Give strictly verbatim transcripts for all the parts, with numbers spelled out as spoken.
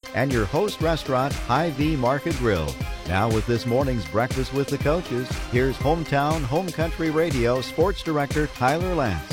and your host restaurant, Hy-Vee Market Grill. Now with this morning's Breakfast with the Coaches, here's Hometown Home Country Radio Sports Director Tyler Lance.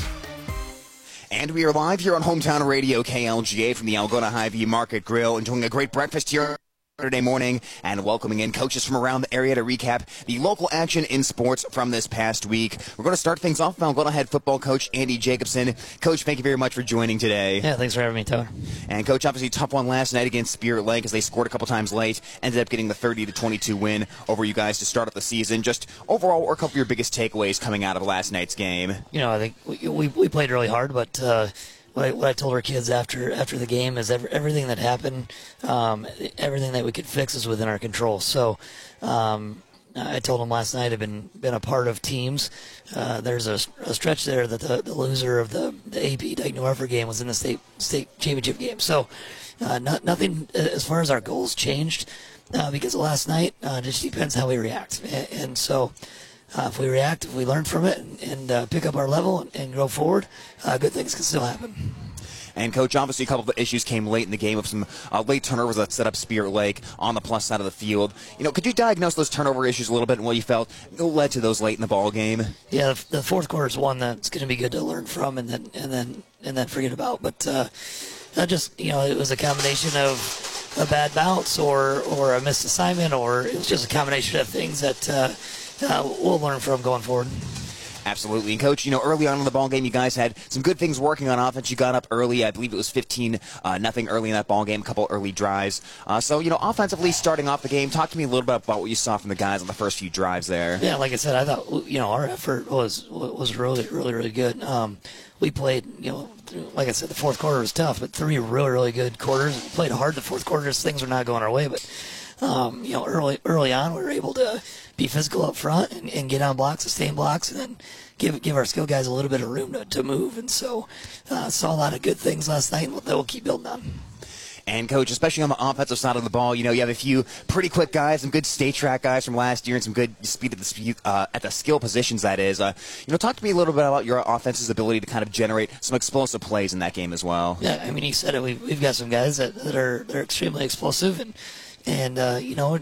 And we are live here on Hometown Radio K L G A from the Algona Hy-Vee Market Grill, enjoying a great breakfast here Saturday morning and welcoming in coaches from around the area to recap the local action in sports from this past week. We're going to start things off with Algona head football coach Andy Jacobson. Coach, thank you very much for joining today. Yeah, thanks for having me, Tyler. And Coach, obviously tough one last night against Spirit Lake as they scored a couple times late, ended up getting the thirty to twenty-two win over you guys to start off the season. Just overall, what were a couple of your biggest takeaways coming out of last night's game? You know, I think we we, we played really hard, but uh, What I, what I told our kids after after the game is every, everything that happened, um, everything that we could fix is within our control. So um, I told them last night I've been been a part of teams. Uh, there's a, a stretch there that the, the loser of the, the A P Dyke New Hartford game was in the state state championship game. So uh, not, nothing as far as our goals changed uh, because of last night. Uh, it just depends how we react. And, and so. Uh, if we react, if we learn from it and, and uh, pick up our level and, and go forward, uh, good things can still happen. And, Coach, obviously a couple of issues came late in the game with some uh, late turnovers that set up Spirit Lake on the plus side of the field. You know, could you diagnose those turnover issues a little bit and what you felt led to those late in the ball game? Yeah, the, the fourth quarter is one that's going to be good to learn from and then and then and then forget about. But uh, I just, you know, it was a combination of a bad bounce or or a missed assignment, or it was just a combination of things that. Uh, Uh, we'll learn from going forward. Absolutely. And, Coach, you know, early on in the ball game, you guys had some good things working on offense. You got up early. I believe it was fifteen nothing early in that ball game, a couple early drives. Uh, so, you know, offensively starting off the game, talk to me a little bit about what you saw from the guys on the first few drives there. Yeah, like I said, I thought, you know, our effort was was really, really, really good. Um, we played, you know, like I said, the fourth quarter was tough, but three really, really good quarters. We played hard the fourth quarter. Things were not going our way, but, um, you know, early early on we were able to be physical up front and, and get on blocks, sustain blocks, and then give give our skill guys a little bit of room to, to move. And so uh, saw a lot of good things last night that we'll keep building on. And, Coach, especially on the offensive side of the ball, you know, you have a few pretty quick guys, some good state track guys from last year, and some good speed at the speed, uh, at the skill positions, that is. Uh, you know, talk to me a little bit about your offense's ability to kind of generate some explosive plays in that game as well. Yeah, I mean, you said it. We've, we've got some guys that, that are they're extremely explosive, and, and uh, you know,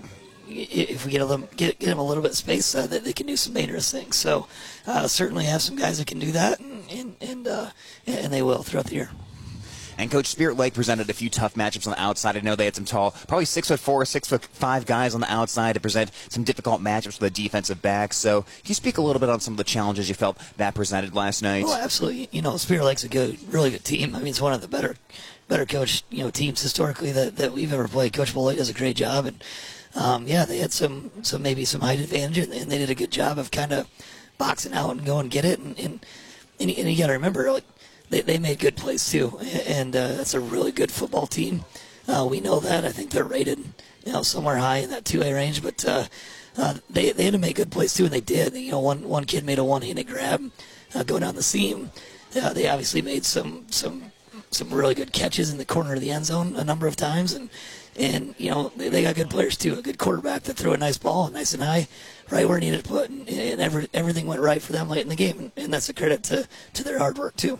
if we get them get, get them a little bit of space, uh, that they can do some dangerous things. So uh, certainly have some guys that can do that, and and and, uh, and they will throughout the year. And, Coach, Spirit Lake presented a few tough matchups on the outside. I know they had some tall, probably six foot four, six foot five guys on the outside to present some difficult matchups for the defensive backs. So, can you speak a little bit on some of the challenges you felt that presented last night? Oh, absolutely. You know, Spirit Lake's a good, really good team. I mean, it's one of the better, better coached, you know, teams historically that, that we've ever played. Coach Bullock does a great job, and um, yeah, they had some, some maybe some height advantage, and, and they did a good job of kind of boxing out and go and get it. And and, and, and you got to remember, like. They they made good plays too, and uh, that's a really good football team. Uh, we know that. I think they're rated, you know, somewhere high in that two A range. But uh, uh, they they had to make good plays too, and they did. You know, one one kid made a one-handed grab, uh, go down the seam. Uh, they obviously made some some some really good catches in the corner of the end zone a number of times, and and you know they, they got good players too. A good quarterback that threw a nice ball, nice and high, right where it needed to put, and, and every, everything went right for them late in the game, and, and that's a credit to to their hard work too.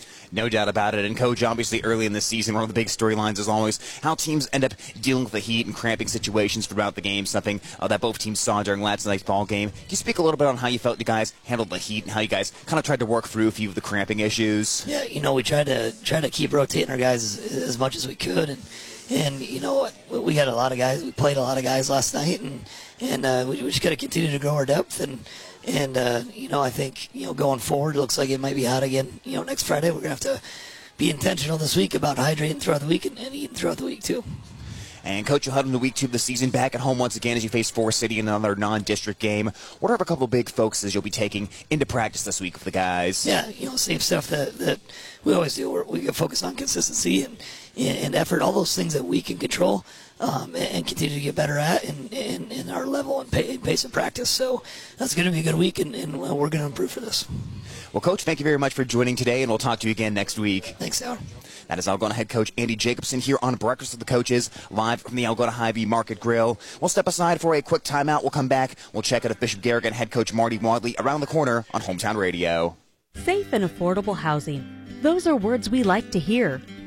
No doubt about it. And, Coach, obviously early in the season, one of the big storylines is always how teams end up dealing with the heat and cramping situations throughout the game, something uh, that both teams saw during last night's ball game. Can you speak a little bit on how you felt you guys handled the heat and how you guys kind of tried to work through a few of the cramping issues? Yeah, you know, we tried to try to keep rotating our guys as, as much as we could. And, and you know, we had a lot of guys. We played a lot of guys last night, and, and uh, we, we just got to continue to grow our depth. And, and uh, you know, I think, you know, going forward, it looks like it might be hot again. You know, next Friday we're going to have to be intentional this week about hydrating throughout the week and, and eating throughout the week too. And, Coach, you'll head into week two of the season back at home once again as you face Forest City in another non-district game. What are a couple of big focuses you'll be taking into practice this week with the guys? Yeah, you know, same stuff that, that we always do. We're, we focus on consistency and, and effort, all those things that we can control um, and, and continue to get better at in, in, in our level and pace of practice. So that's going to be a good week, and, and we're going to improve for this. Well, Coach, thank you very much for joining today, and we'll talk to you again next week. Thanks, Howard. That is Algona head coach Andy Jacobson here on Breakfast with the Coaches, live from the Algona Hy-Vee Market Grill. We'll step aside for a quick timeout. We'll come back. We'll check out if Bishop Garrigan head coach Marty Wadley around the corner on Hometown Radio. Safe and affordable housing. Those are words we like to hear.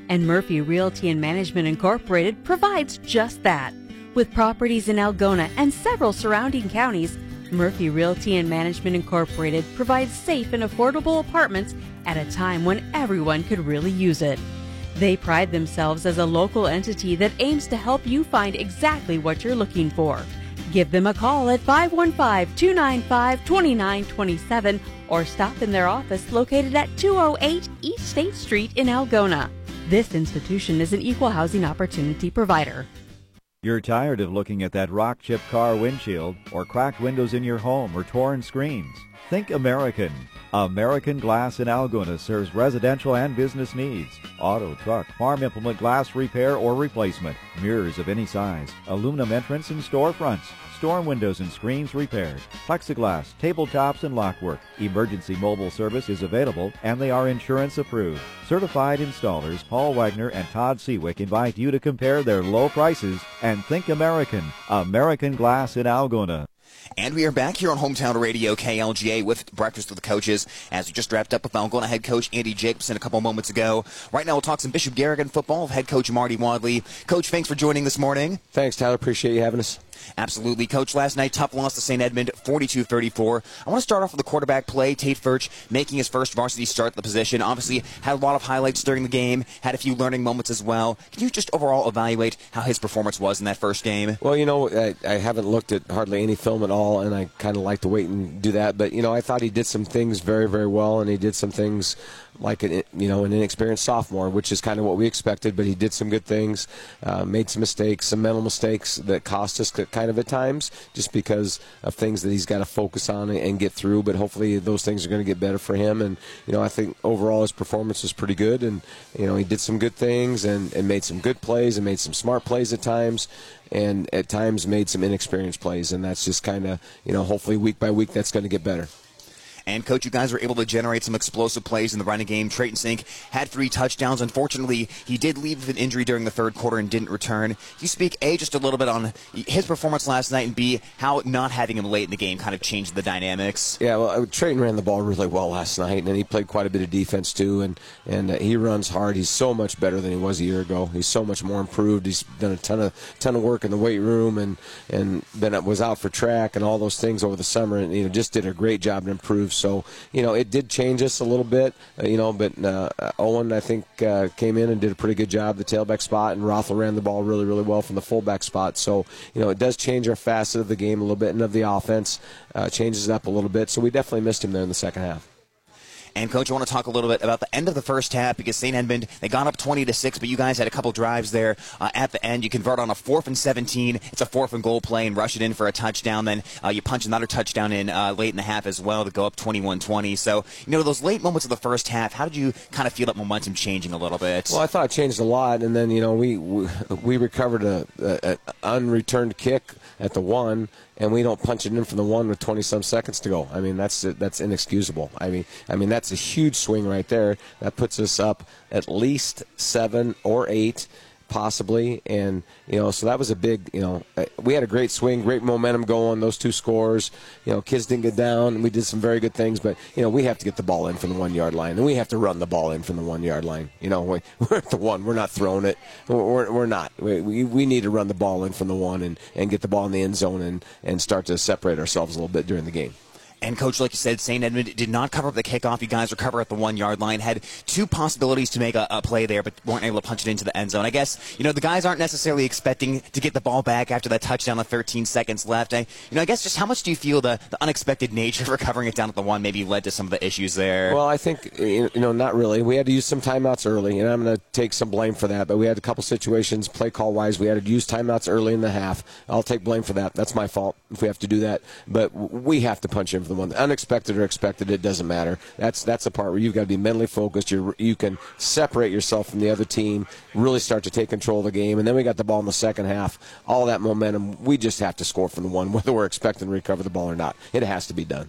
And Murphy Realty and Management Incorporated provides just that. With properties in Algona and several surrounding counties, Murphy Realty and Management Incorporated provides safe and affordable apartments at a time when everyone could really use it. They pride themselves as a local entity that aims to help you find exactly what you're looking for. Give them a call at five one five, two nine five, two nine two seven or stop in their office located at two oh eight East State Street in Algona. This institution is an equal housing opportunity provider. You're tired of looking at that rock-chipped car windshield or cracked windows in your home or torn screens? Think American. American Glass in Algona serves residential and business needs. Auto, truck, farm implement glass repair or replacement. Mirrors of any size. Aluminum entrance and storefronts. Storm windows and screens repaired. Plexiglass, tabletops, and lockwork. Emergency mobile service is available, and they are insurance approved. Certified installers Paul Wagner and Todd Seawick invite you to compare their low prices and think American. American Glass in Algona. And we are back here on Hometown Radio K L G A with Breakfast with the Coaches, as we just wrapped up with Algona head coach Andy Jacobson a couple moments ago. Right now we'll talk some Bishop Garrigan football with head coach Marty Wadley. Coach, thanks for joining this morning. Thanks, Tyler. Appreciate you having us. Absolutely. Coach, last night, tough loss to Saint Edmund, forty-two thirty-four. I want to start off with the quarterback play. Tate Furch making his first varsity start at the position. Obviously, had a lot of highlights during the game, had a few learning moments as well. Can you just overall evaluate how his performance was in that first game? Well, you know, I, I haven't looked at hardly any film at all, and I kind of like to wait and do that. But, you know, I thought he did some things very, very well, and he did some things like an, you know, an inexperienced sophomore, which is kind of what we expected, but he did some good things, uh, made some mistakes, some mental mistakes that cost us kind of at times, just because of things that he's got to focus on and get through, but hopefully those things are going to get better for him. And, you know, I think overall his performance was pretty good, and, you know, he did some good things and, and made some good plays and made some smart plays at times, and at times made some inexperienced plays, and that's just kind of, you know, hopefully week by week that's going to get better. And, Coach, you guys were able to generate some explosive plays in the running game. Trayton Sink had three touchdowns. Unfortunately, he did leave with an injury during the third quarter and didn't return. Can you speak, A, just a little bit on his performance last night, and B, how not having him late in the game kind of changed the dynamics? Yeah, well, Trayton ran the ball really well last night, and he played quite a bit of defense too, and, and uh, he runs hard. He's so much better than he was a year ago. He's so much more improved. He's done a ton of ton of work in the weight room, and, and then was out for track and all those things over the summer, and, you know, just did a great job and improved. So, you know, it did change us a little bit, uh, you know, but uh, Owen, I think, uh, came in and did a pretty good job, the tailback spot, and Rothel ran the ball really, really well from the fullback spot. So, you know, it does change our facet of the game a little bit, and of the offense, uh, changes it up a little bit. So we definitely missed him there in the second half. And, Coach, I want to talk a little bit about the end of the first half, because Saint Edmund, they got up twenty to six, but you guys had a couple drives there uh, at the end. You convert on a fourth and seventeen. It's a fourth and goal play and rush it in for a touchdown. Then uh, you punch another touchdown in uh, late in the half as well to go up twenty-one twenty. So, you know, those late moments of the first half, how did you kind of feel that momentum changing a little bit? Well, I thought it changed a lot, and then, you know, we we, we recovered a, a, a unreturned kick at the one, and we don't punch it in from the one with twenty-some seconds to go. I mean, that's that's inexcusable. I mean, I mean that's a huge swing right there. That puts us up at least seven or eight, possibly, and, you know, so that was a big, you know, we had a great swing, great momentum going, those two scores. You know, kids didn't get down, and we did some very good things, but, you know, we have to get the ball in from the one-yard line, and we have to run the ball in from the one-yard line. You know, we, we're at the one. We're not throwing it. We're, we're not. We, we we need to run the ball in from the one and, and get the ball in the end zone and, and start to separate ourselves a little bit during the game. And, Coach, like you said, Saint Edmund did not cover up the kickoff. You guys recover at the one-yard line. Had two possibilities to make a, a play there, but weren't able to punch it into the end zone. I guess, you know, the guys aren't necessarily expecting to get the ball back after that touchdown with thirteen seconds left. I, you know, I guess just how much do you feel the, the unexpected nature of recovering it down at the one maybe led to some of the issues there? Well, I think, you know, not really. We had to use some timeouts early, and I'm going to take some blame for that. But we had a couple situations, play call-wise, we had to use timeouts early in the half. I'll take blame for that. That's my fault if we have to do that. But we have to punch in for the one. Unexpected or expected, it doesn't matter. That's that's the part where you've got to be mentally focused. You you can separate yourself from the other team, really start to take control of the game, and then we got the ball in the second half. All that momentum, we just have to score from the one, whether we're expecting to recover the ball or not. It has to be done.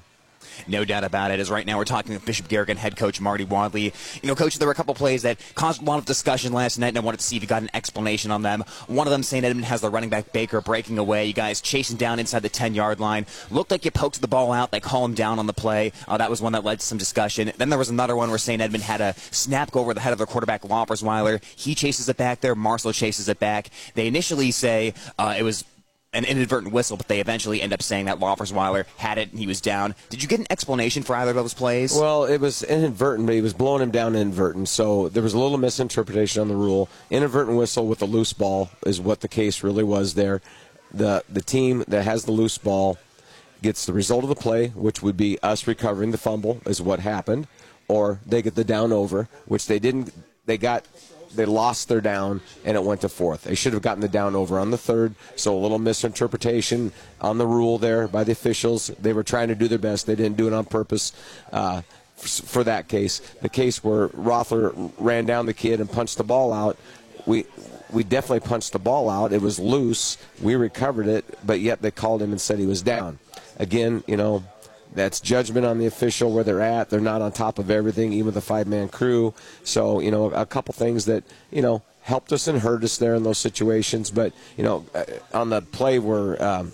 No doubt about it. As right now we're talking with Bishop Garrigan head coach Marty Wadley. You know, Coach, there were a couple plays that caused a lot of discussion last night, and I wanted to see if you got an explanation on them. One of them, Saint Edmund has the running back Baker breaking away. You guys chasing down inside the ten-yard line. Looked like you poked the ball out. They call him down on the play. Uh, that was one that led to some discussion. Then there was another one where Saint Edmund had a snap go over the head of their quarterback, Loffersweiler. He chases it back there. Marcel chases it back. They initially say uh, it was an inadvertent whistle, but they eventually end up saying that Loffersweiler had it and he was down. Did you get an explanation for either of those plays? Well, it was inadvertent, but he was blowing him down inadvertent, so there was a little misinterpretation on the rule. Inadvertent whistle with a loose ball is what the case really was there. The the team that has the loose ball gets the result of the play, which would be us recovering the fumble, is what happened, or they get the down over, which they didn't. They got. They lost their down, and it went to fourth. They should have gotten the down over on the third, so a little misinterpretation on the rule there by the officials. They were trying to do their best. They didn't do it on purpose uh, for that case. The case where Rothler ran down the kid and punched the ball out, we we definitely punched the ball out. It was loose. We recovered it, but yet they called him and said he was down. Again, you know, that's judgment on the official where they're at. They're not on top of everything, even with a five-man crew. So, you know, a couple things that, you know, helped us and hurt us there in those situations. But, you know, on the play where um,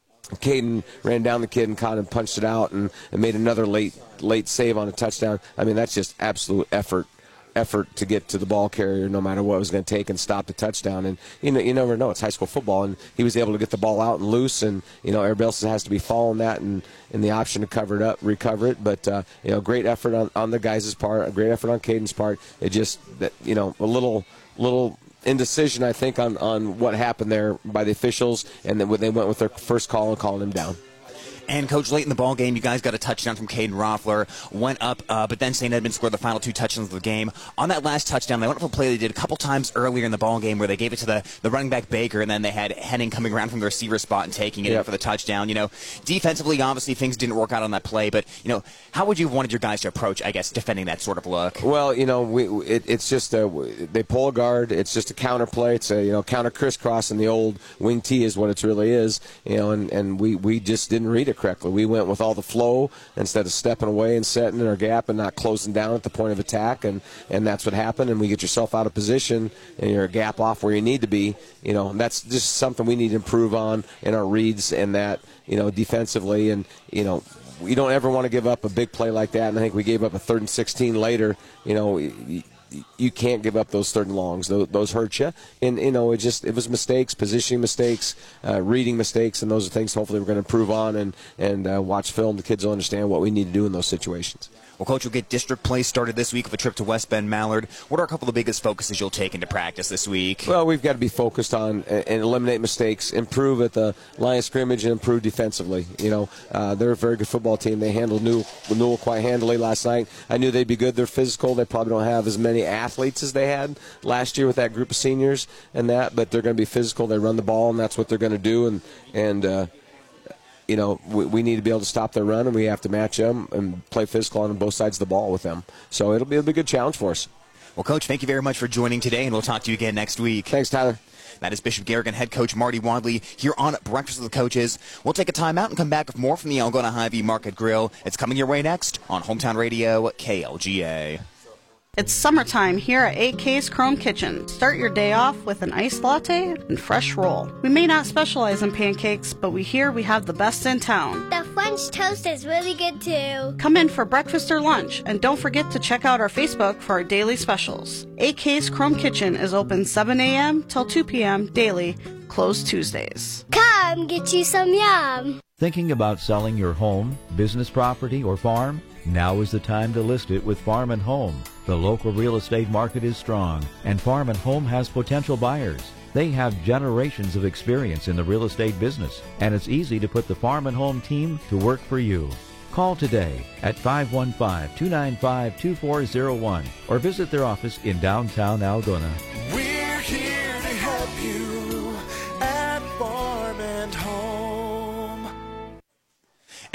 Caden ran down the kid and caught him, punched it out, and, and made another late late save on a touchdown, I mean, that's just absolute effort. effort to get to the ball carrier no matter what it was going to take and stop the touchdown. And you know, you never know, it's high school football, and he was able to get the ball out and loose, and you know, everybody else has to be following that and, and the option to cover it up, recover it. But uh, you know, great effort on, on the guys' part, a great effort on Caden's part. It just that you know, a little little indecision, I think, on, on what happened there by the officials, and then when they went with their first call and calling him down. And, Coach, late in the ball game, you guys got a touchdown from Caden Rothler, went up, uh, but then Saint Edmund scored the final two touchdowns of the game. On that last touchdown, they went up a play they did a couple times earlier in the ball game where they gave it to the, the running back Baker, and then they had Henning coming around from the receiver spot and taking it yep. in for the touchdown. You know, defensively, obviously, things didn't work out on that play, but, you know, how would you have wanted your guys to approach, I guess, defending that sort of look? Well, you know, we it, it's just a, they pull a guard. It's just a counter play. It's a, you know, counter crisscross, and the old wing T is what it really is, you know, and, and we, we just didn't read it correctly. We went with all the flow instead of stepping away and setting in our gap and not closing down at the point of attack, and, and that's what happened. And we get yourself out of position and you're a gap off where you need to be. You know, and that's just something we need to improve on in our reads and that, you know, defensively. And, you know, we don't ever want to give up a big play like that. And I think we gave up a third and sixteen later. You know, you, you can't give up those third and longs. Those, those hurt you. And, you know, it just it was mistakes, positioning mistakes, uh, reading mistakes, and those are things hopefully we're going to improve on and, and uh, watch film. The kids will understand what we need to do in those situations. Well, Coach, you'll get district play started this week with a trip to West Bend Mallard. What are a couple of the biggest focuses you'll take into practice this week? Well, we've got to be focused on and eliminate mistakes, improve at the line of scrimmage, and improve defensively. You know, uh, they're a very good football team. They handled Newell, Newell quite handily last night. I knew they'd be good. They're physical. They probably don't have as many athletes as they had last year with that group of seniors and that, but they're going to be physical. They run the ball, and that's what they're going to do. And, and uh, you know, we, we need to be able to stop their run, and we have to match them and play physical on both sides of the ball with them. So it'll be, it'll be a good challenge for us. Well, Coach, thank you very much for joining today, and we'll talk to you again next week. Thanks, Tyler. That is Bishop Garrigan head coach Marty Wadley here on Breakfast with the Coaches. We'll take a timeout and come back with more from the Algona Hy-Vee Market Grill. It's coming your way next on Hometown Radio K L G A. It's summertime here at eight K's Chrome Kitchen. Start your day off with an iced latte and fresh roll. We may not specialize in pancakes, but we hear we have the best in town. The French toast is really good too. Come in for breakfast or lunch, and don't forget to check out our Facebook for our daily specials. eight K's Chrome Kitchen is open seven a.m. till two p.m. daily, closed Tuesdays. Come get you some yum. Thinking about selling your home, business property, or farm? Now is the time to list it with Farm and Home. The local real estate market is strong, and Farm and Home has potential buyers. They have generations of experience in the real estate business, and it's easy to put the Farm and Home team to work for you. Call today at five one five, two nine five, two four zero one or visit their office in downtown Algona. We're here to help you at Farm and Home.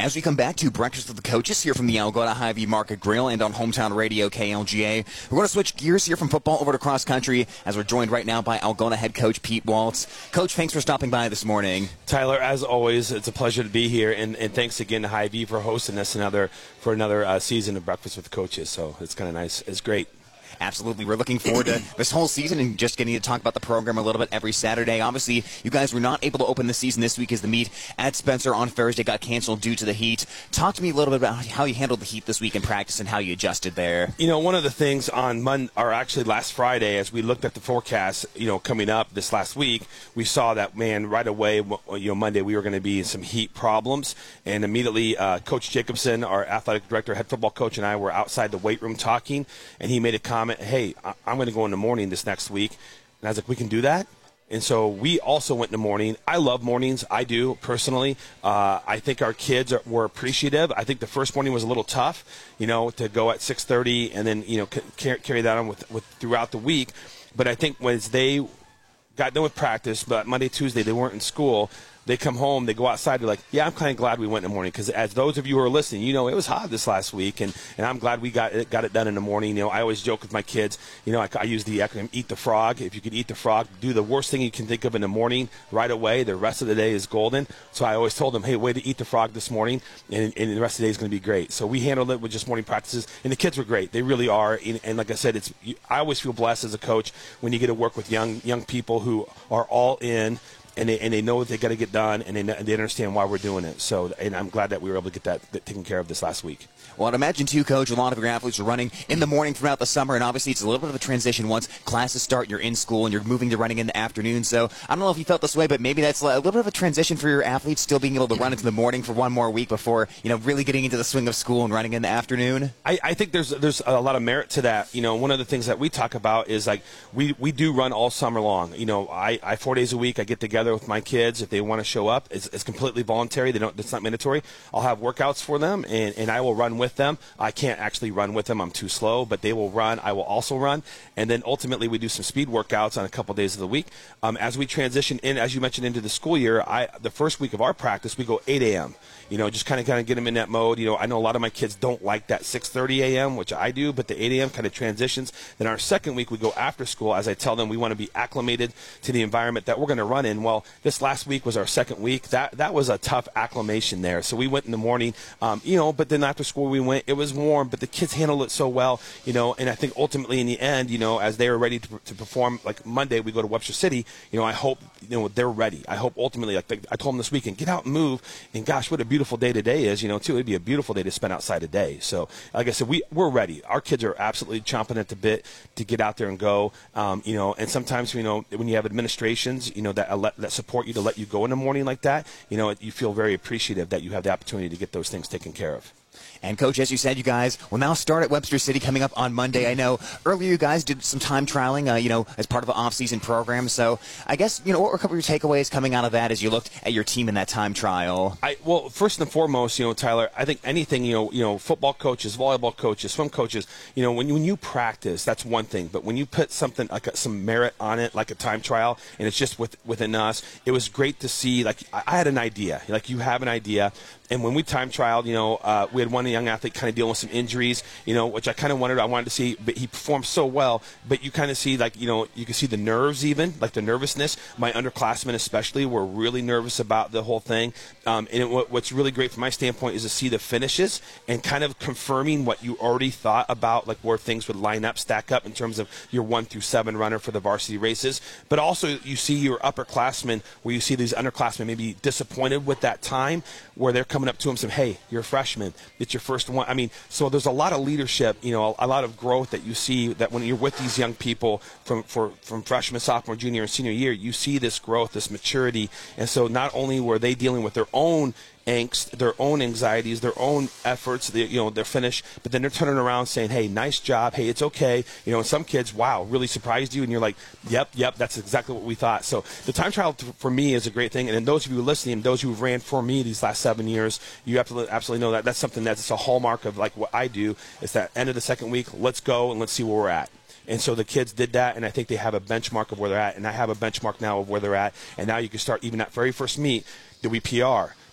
As we come back to Breakfast with the Coaches here from the Algona Hy-Vee Market Grill and on Hometown Radio K L G A, we're going to switch gears here from football over to cross country as we're joined right now by Algona head coach Pete Waltz. Coach, thanks for stopping by this morning. Tyler, as always, it's a pleasure to be here, and, and thanks again to Hy-Vee for hosting us another for another uh, season of Breakfast with the Coaches. So it's kind of nice. It's great. Absolutely. We're looking forward to this whole season and just getting to talk about the program a little bit every Saturday. Obviously, you guys were not able to open the season this week as the meet at Spencer on Thursday got canceled due to the heat. Talk to me a little bit about how you handled the heat this week in practice and how you adjusted there. You know, one of the things on Monday, or actually last Friday, as we looked at the forecast, you know, coming up this last week, we saw that, man, right away, you know, Monday we were going to be in some heat problems. And immediately, uh, Coach Jacobson, our athletic director, head football coach, and I were outside the weight room talking, and he made a comment, hey, I- I'm going to go in the morning this next week. And I was like, we can do that? And so we also went in the morning. I love mornings. I do, personally. Uh, I think our kids are, were appreciative. I think the first morning was a little tough, you know, to go at six thirty and then, you know, c- carry that on with, with throughout the week. But I think once they got done with practice, but Monday, Tuesday, they weren't in school, they come home, they go outside, they're like, yeah, I'm kind of glad we went in the morning. Because as those of you who are listening, you know, it was hot this last week, and, and I'm glad we got it, got it done in the morning. You know, I always joke with my kids, you know, I, I use the acronym Eat the Frog. If you could eat the frog, do the worst thing you can think of in the morning right away. The rest of the day is golden. So I always told them, hey, way to eat the frog this morning, and, and the rest of the day is going to be great. So we handled it with just morning practices, and the kids were great. They really are. And, and like I said, it's I always feel blessed as a coach when you get to work with young young people who are all in, and they, and they know that they got to get done, and they, and they understand why we're doing it. So, and I'm glad that we were able to get that, that taken care of this last week. Well, I'd imagine, too, Coach, a lot of your athletes are running in the morning throughout the summer, and obviously it's a little bit of a transition once classes start, you're in school, and you're moving to running in the afternoon. So I don't know if you felt this way, but maybe that's a little bit of a transition for your athletes, still being able to run into the morning for one more week before, you know, really getting into the swing of school and running in the afternoon. I, I think there's there's a lot of merit to that. You know, one of the things that we talk about is, like, we, we do run all summer long. You know, I, I four days a week, I get together with my kids. If they want to show up, it's, it's completely voluntary. They don't. It's not mandatory. I'll have workouts for them, and, and I will run with them. I can't actually run with them. I'm too slow, but they will run. I will also run. And then ultimately we do some speed workouts on a couple days of the week. Um, as we transition in, as you mentioned, into the school year, I the first week of our practice, we go eight a.m., you know, just kind of kind of get them in that mode. You know, I know a lot of my kids don't like that six thirty a.m., which I do, but the eight a.m. kind of transitions. Then our second week, we go after school, as I tell them we want to be acclimated to the environment that we're going to run in. Well, this last week was our second week. That that was a tough acclimation there. So we went in the morning, um, you know, but then after school we went. It was warm, but the kids handled it so well, you know, and I think ultimately in the end, you know, as they are ready to, to perform, like Monday we go to Webster City, you know, I hope, you know, they're ready. I hope ultimately, like I told them this weekend, get out and move, and gosh, what a beautiful day today is, you know, too. It'd be a beautiful day to spend outside today. So, like I said, we, we're ready. Our kids are absolutely chomping at the bit to get out there and go, um, you know, and sometimes, you know, when you have administrations, you know, that that support you to let you go in the morning like that, you know, you feel very appreciative that you have the opportunity to get those things taken care of. And, Coach, as you said, you guys will now start at Webster City coming up on Monday. I know earlier you guys did some time trialing, uh, you know, as part of an off-season program. So I guess, you know, what were a couple of your takeaways coming out of that as you looked at your team in that time trial? I, well, first and foremost, you know, Tyler, I think anything, you know, you know, football coaches, volleyball coaches, swim coaches, you know, when you, when you practice, that's one thing. But when you put something like a, some merit on it, like a time trial, and it's just with, within us, it was great to see, like, I, I had an idea. Like, you have an idea. And when we time trialed, you know, uh, we had one young athlete kind of dealing with some injuries, you know, which I kind of wanted, I wanted to see, but he performed so well. But you kind of see, like, you know, you can see the nerves even, like the nervousness. My underclassmen especially were really nervous about the whole thing. Um, and it, what, what's really great from my standpoint is to see the finishes and kind of confirming what you already thought about, like where things would line up, stack up in terms of your one through seven runner for the varsity races. But also you see your upperclassmen where you see these underclassmen maybe disappointed with that time, where they're coming up to him saying, hey, you're a freshman. It's your first one. I mean, so there's a lot of leadership, you know, a, a lot of growth that you see that when you're with these young people from, for, from freshman, sophomore, junior, and senior year, you see this growth, this maturity. And so not only were they dealing with their own angst, their own anxieties, their own efforts, the, you know, they're finished, but then they're turning around saying, hey, nice job, hey, it's okay. You know, and some kids, wow, really surprised you, and you're like, yep, yep, that's exactly what we thought. So the time trial t- for me is a great thing, and then those of you listening, those who have ran for me these last seven years, you absolutely, absolutely know that that's something that's a hallmark of, like, what I do. It's that end of the second week, let's go and let's see where we're at. And so the kids did that, and I think they have a benchmark of where they're at, and I have a benchmark now of where they're at, and now you can start even that very first meet. Did we P R?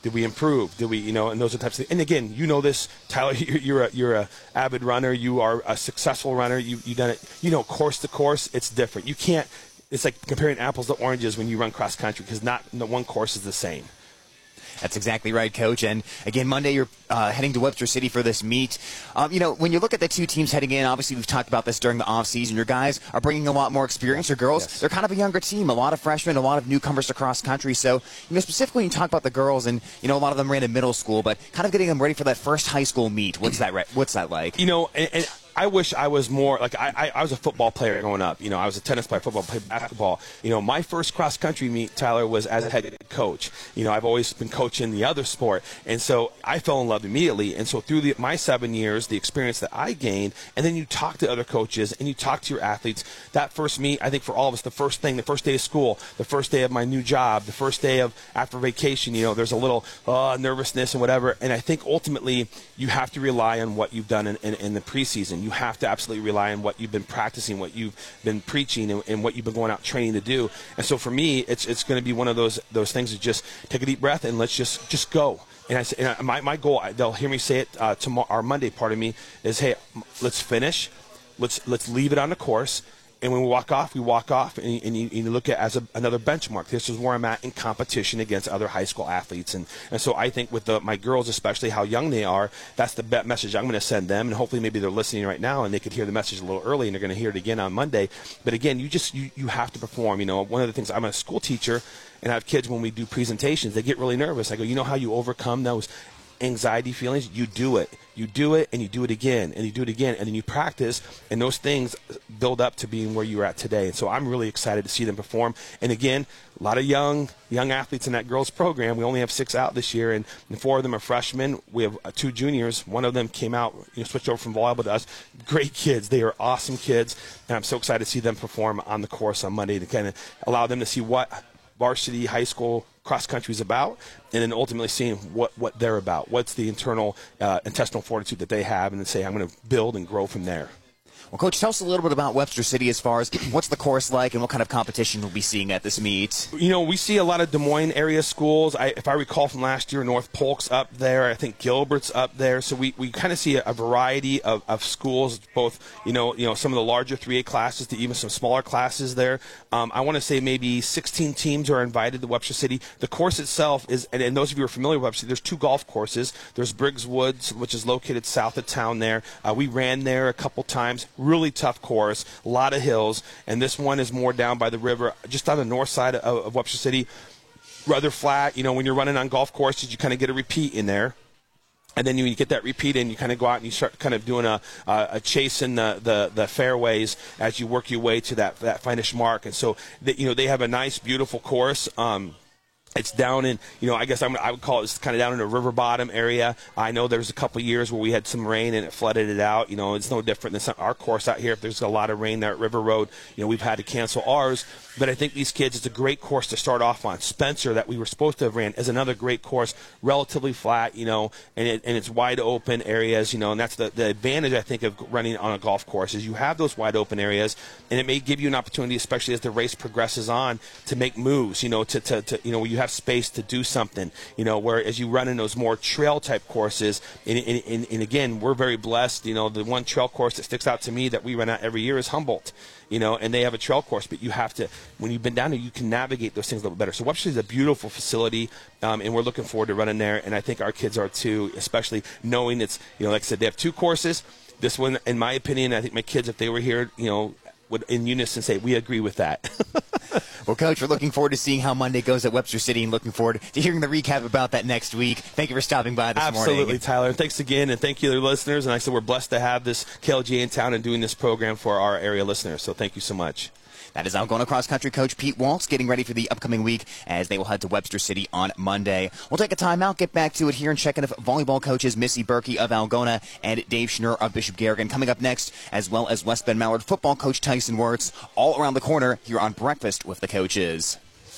Did we improve? Did we, you know, and those are the types of things. And again, you know this, Tyler, you're, you're a you're a avid runner. You are a successful runner. You you done it. You know, course to course, it's different. You can't. It's like comparing apples to oranges when you run cross country because not no one course is the same. That's exactly right, Coach. And again, Monday you're uh, heading to Webster City for this meet. Um, you know, when you look at the two teams heading in, obviously we've talked about this during the off season. Your guys are bringing a lot more experience. Your girls, yes. they're kind of a younger team. A lot of freshmen, a lot of newcomers to cross country. So, you know, specifically, when you talk about the girls, and you know, a lot of them ran in middle school, but kind of getting them ready for that first high school meet. What's that? Re- what's that like? You know, and. and I wish I was more like I, I, I was a football player growing up. You know, I was a tennis player, football, played basketball. You know, my first cross country meet, Tyler, was as a head coach. You know, I've always been coaching the other sport, and so I fell in love immediately. And so through the, my seven years, the experience that I gained, and then you talk to other coaches and you talk to your athletes. That first meet, I think for all of us, the first thing, the first day of school, the first day of my new job, the first day of after vacation. You know, there's a little uh, nervousness and whatever. And I think ultimately you have to rely on what you've done in, in, in the preseason. You have to absolutely rely on what you've been practicing, what you've been preaching, and, and what you've been going out training to do. And so for me, it's it's going to be one of those those things to just take a deep breath and let's just just go. And I say, and I, my my goal, they'll hear me say it uh, tomorrow. Our Monday part of me is, hey, let's finish, let's let's leave it on the course. And when we walk off, we walk off, and you, and you, you look at it as a, another benchmark. This is where I'm at in competition against other high school athletes. And, and so I think with the, my girls, especially how young they are, that's the best message I'm going to send them. And hopefully maybe they're listening right now and they could hear the message a little early, and they're going to hear it again on Monday. But again, you just you, you have to perform. You know, one of the things, I'm a school teacher, and I have kids when we do presentations, they get really nervous. I go, you know how you overcome those anxiety feelings? You do it. You do it, and you do it again, and you do it again, and then you practice, and those things build up to being where you're at today. And so I'm really excited to see them perform. And again, a lot of young young athletes in that girls program. We only have six out this year, and, and four of them are freshmen. We have uh, two juniors. One of them came out, you know, switched over from volleyball to us. Great kids. They are awesome kids, and I'm so excited to see them perform on the course on Monday to kind of allow them to see what varsity high school cross country is about, and then ultimately seeing what, what they're about. What's the internal uh, intestinal fortitude that they have, and then say, I'm going to build and grow from there. Well, Coach, tell us a little bit about Webster City as far as what's the course like and what kind of competition we'll be seeing at this meet. You know, we see a lot of Des Moines area schools. I, if I recall from last year, North Polk's up there. I think Gilbert's up there. So we, we kind of see a, a variety of, of schools, both, you know, you know, some of the larger three A classes to even some smaller classes there. Um, I want to say maybe sixteen teams are invited to Webster City. The course itself is, and, and those of you who are familiar with Webster City, there's two golf courses. There's Briggs Woods, which is located south of town there. Uh, we ran there a couple times. Really tough course. A lot of hills, and this one is more down by the river, just on the north side of, of Webster City. Rather flat. You know, when you're running on golf courses, you kind of get a repeat in there. And then you, you get that repeat in, you kind of go out and you start kind of doing a, a, a chase in the, the, the fairways as you work your way to that, that finish mark. And so, the, you know, they have a nice, beautiful course. Um, It's down in, you know, I guess I'm, I would call it it's kind of down in a river bottom area. I know there's a couple of years where we had some rain and it flooded it out. You know, it's no different than some, our course out here. If there's a lot of rain there at River Road, you know, we've had to cancel ours. But I think these kids, it's a great course to start off on. Spencer, that we were supposed to have ran, is another great course, relatively flat, you know, and, it, and it's wide open areas, you know, and that's the, the advantage, I think, of running on a golf course is you have those wide open areas, and it may give you an opportunity, especially as the race progresses on, to make moves, you know, to, to, to you know, you have space to do something, you know, where as you run in those more trail type courses, and, and, and, and again, we're very blessed, you know, the one trail course that sticks out to me that we run out every year is Humboldt. You know, and they have a trail course, but you have to, when you've been down there, you can navigate those things a little better. So Webster is a beautiful facility, um, and we're looking forward to running there, and I think our kids are too, especially knowing it's, you know, like I said, they have two courses. This one, in my opinion, I think my kids, if they were here, you know, would in unison say, we agree with that. Well, Coach, we're looking forward to seeing how Monday goes at Webster City and looking forward to hearing the recap about that next week. Thank you for stopping by this Absolutely, morning. Absolutely, Tyler. And thanks again, and thank you to the listeners. And like I said, we're blessed to have this K L G A in town and doing this program for our area listeners. So thank you so much. That is Algona cross-country coach Pete Waltz getting ready for the upcoming week as they will head to Webster City on Monday. We'll take a timeout, get back to it here, and check in with volleyball coaches Missy Berkey of Algona and Dave Schnur of Bishop Garrigan coming up next, as well as West Bend Mallard football coach Tyson Wirtz, all around the corner here on Breakfast with the Coaches.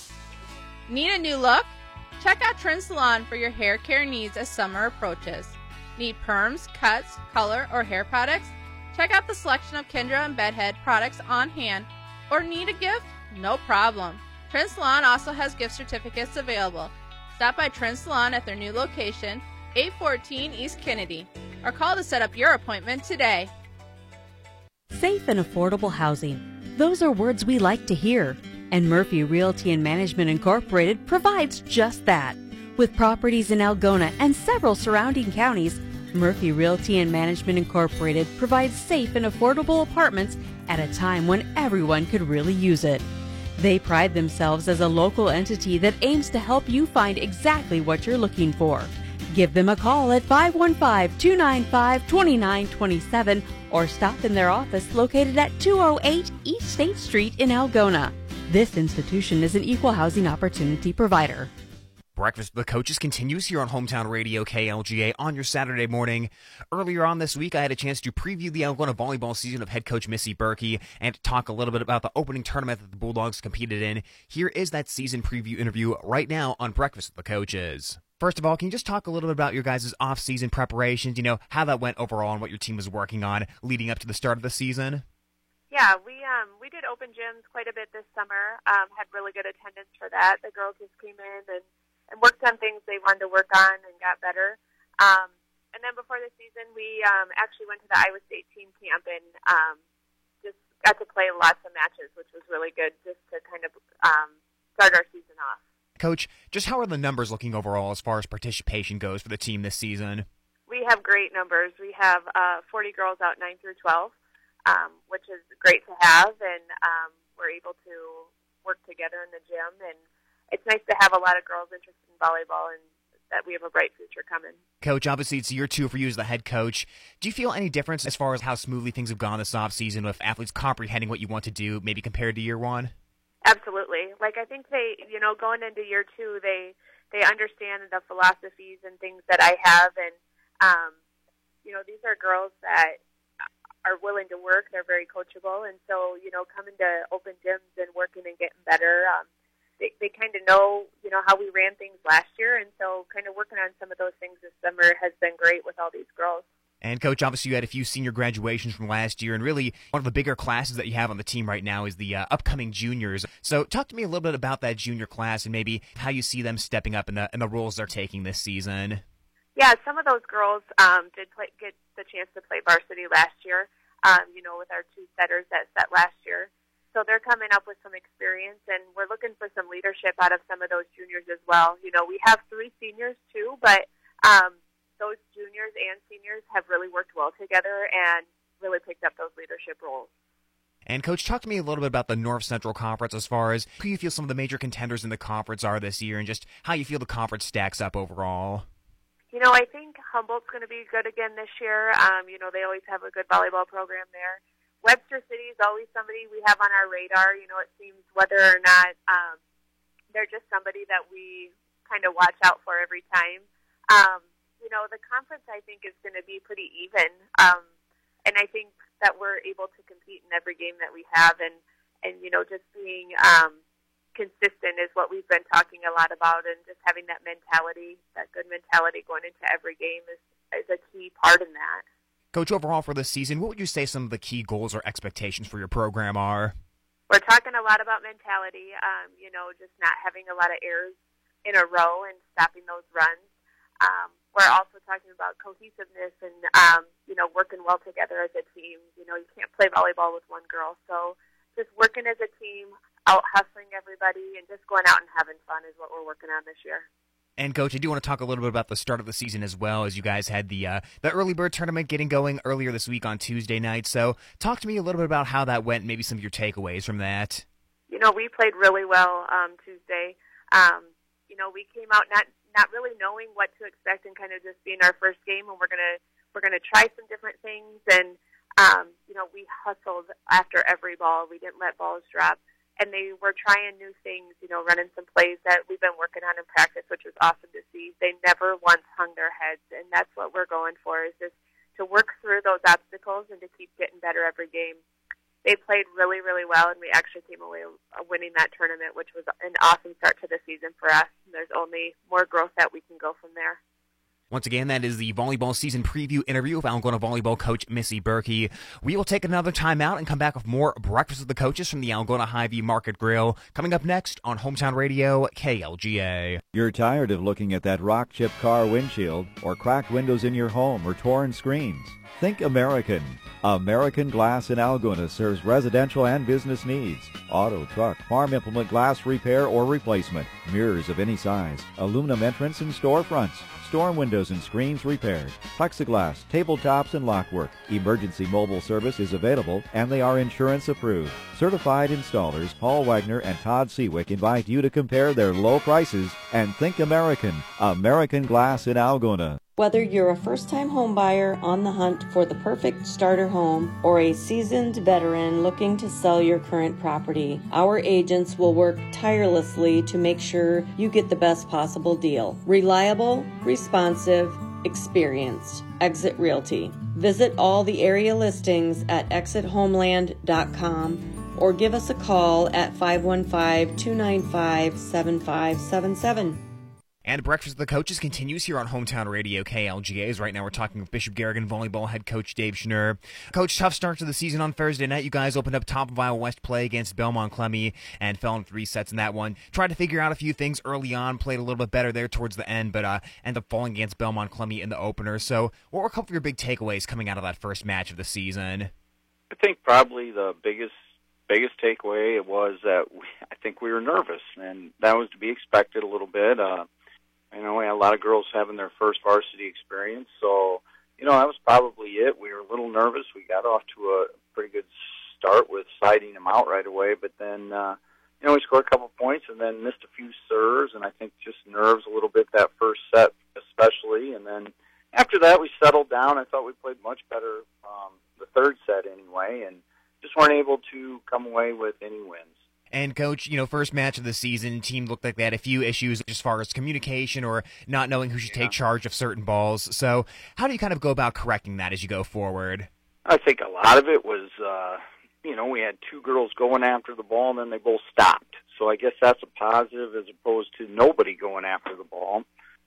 Need a new look? Check out Trim Salon for your hair care needs as summer approaches. Need perms, cuts, color, or hair products? Check out the selection of Kendra and Bedhead products on hand. Or need a gift? No problem. Trim Salon also has gift certificates available. Stop by Trend Salon at their new location, eight fourteen East Kennedy, or call to set up your appointment today. Safe and affordable housing. Those are words we like to hear. And Murphy Realty and Management Incorporated provides just that. With properties in Algona and several surrounding counties, Murphy Realty and Management Incorporated provides safe and affordable apartments at a time when everyone could really use it. They pride themselves as a local entity that aims to help you find exactly what you're looking for. Give them a call at five one five, two nine five, two nine two seven or stop in their office located at two oh eight East State Street in Algona. This institution is an equal housing opportunity provider. Breakfast with the Coaches continues here on Hometown Radio K L G A on your Saturday morning. Earlier on this week, I had a chance to preview the Algona volleyball season of head coach Missy Berkey and talk a little bit about the opening tournament that the Bulldogs competed in. Here is that season preview interview right now on Breakfast with the Coaches. First of all, can you just talk a little bit about your guys' off-season preparations, you know, how that went overall and what your team was working on leading up to the start of the season? Yeah, we um we did open gyms quite a bit this summer, um, had really good attendance for that. The girls just came in and, and worked on things they wanted to work on and got better. Um, and then before the season, we um, actually went to the Iowa State team camp and um, just got to play lots of matches, which was really good just to kind of um, start our season off. Coach, just how are the numbers looking overall as far as participation goes for the team this season? We have great numbers. We have uh, forty girls out nine through twelve. Um, which is great to have, and um, we're able to work together in the gym, and it's nice to have a lot of girls interested in volleyball and that we have a bright future coming. Coach, obviously it's year two for you as the head coach. Do you feel any difference as far as how smoothly things have gone this offseason with athletes comprehending what you want to do, maybe compared to year one? Absolutely. Like, I think they, you know, going into year two, they, they understand the philosophies and things that I have, and, um, you know, these are girls that are willing to work. They're very coachable, and so, you know, coming to open gyms and working and getting better, um, they, they kind of know, you know, how we ran things last year, and so kind of working on some of those things this summer has been great with all these girls. And, Coach, obviously you had a few senior graduations from last year, and really one of the bigger classes that you have on the team right now is the uh, upcoming juniors. So talk to me a little bit about that junior class and maybe how you see them stepping up in the, in the roles they're taking this season. Yeah, some of those girls um, did play, get the chance to play varsity last year, um, you know, with our two setters that set last year. So they're coming up with some experience, and we're looking for some leadership out of some of those juniors as well. You know, we have three seniors too, but um, those juniors and seniors have really worked well together and really picked up those leadership roles. And, Coach, talk to me a little bit about the North Central Conference as far as who you feel some of the major contenders in the conference are this year and just how you feel the conference stacks up overall. You know, I think Humboldt's going to be good again this year. Um, you know, they always have a good volleyball program there. Webster City is always somebody we have on our radar. You know, it seems whether or not um, they're just somebody that we kind of watch out for every time. Um, you know, the conference, I think, is going to be pretty even. Um, and I think that we're able to compete in every game that we have. And, and you know, just being um, – consistent is what we've been talking a lot about, and just having that mentality, that good mentality going into every game is, is a key part in that. Coach, overall for this season, what would you say some of the key goals or expectations for your program are? We're talking a lot about mentality, um, you know, just not having a lot of errors in a row and stopping those runs. Um, we're also talking about cohesiveness and, um, you know, working well together as a team. You know, you can't play volleyball with one girl, so just working as a team, out hustling everybody, and just going out and having fun is what we're working on this year. And, Coach, I do want to talk a little bit about the start of the season as well, as you guys had the uh, the early bird tournament getting going earlier this week on Tuesday night. So talk to me a little bit about how that went, maybe some of your takeaways from that. You know, we played really well um, Tuesday. Um, you know, we came out not not really knowing what to expect and kind of just being our first game, and we're gonna we're gonna try some different things. And um, you know, we hustled after every ball. We didn't let balls drop. And they were trying new things, you know, running some plays that we've been working on in practice, which was awesome to see. They never once hung their heads, and that's what we're going for, is just to work through those obstacles and to keep getting better every game. They played really, really well, and we actually came away winning that tournament, which was an awesome start to the season for us. And there's only more growth that we can go from there. Once again, that is the volleyball season preview interview with Algona volleyball coach Missy Berkey. We will take another time out and come back with more Breakfast with the Coaches from the Algona Hy-Vee Market Grill, coming up next on Hometown Radio K L G A. You're tired of looking at that rock chip car windshield or cracked windows in your home or torn screens? Think American. American Glass in Algona serves residential and business needs. Auto, truck, farm implement glass repair or replacement. Mirrors of any size. Aluminum entrance and storefronts. Storm windows and screens repaired. Plexiglass, tabletops, and lockwork. Emergency mobile service is available, and they are insurance approved. Certified installers Paul Wagner and Todd Seawick invite you to compare their low prices and think American. American Glass in Algona. Whether you're a first-time home buyer on the hunt for the perfect starter home or a seasoned veteran looking to sell your current property, our agents will work tirelessly to make sure you get the best possible deal. Reliable, responsive, experienced. Exit Realty. Visit all the area listings at exit homeland dot com or give us a call at five one five, two nine five, seven five seven seven. And Breakfast with the Coaches continues here on Hometown Radio K L G A's. Right now we're talking with Bishop Garrigan volleyball head coach Dave Schnurr. Coach, tough start to the season on Thursday night. You guys opened up top of Iowa West play against Belmont Clemmy and fell in three sets in that one. Tried to figure out a few things early on, played a little bit better there towards the end, but uh, ended up falling against Belmont Clemmy in the opener. So what were a couple of your big takeaways coming out of that first match of the season? I think probably the biggest biggest takeaway was that we, I think we were nervous, and that was to be expected a little bit. Uh, You know, we had a lot of girls having their first varsity experience, so, you know, that was probably it. We were a little nervous. We got off to a pretty good start with siding them out right away, but then, uh, you know, we scored a couple points and then missed a few serves, and I think just nerves a little bit that first set especially. And then after that, we settled down. I thought we played much better um, the third set anyway, and just weren't able to come away with any wins. And, Coach, you know, first match of the season, team looked like they had a few issues as far as communication or not knowing who should yeah. take charge of certain balls. So how do you kind of go about correcting that as you go forward? I think a lot of it was, uh, you know, we had two girls going after the ball, and then they both stopped. So I guess that's a positive as opposed to nobody going after the ball.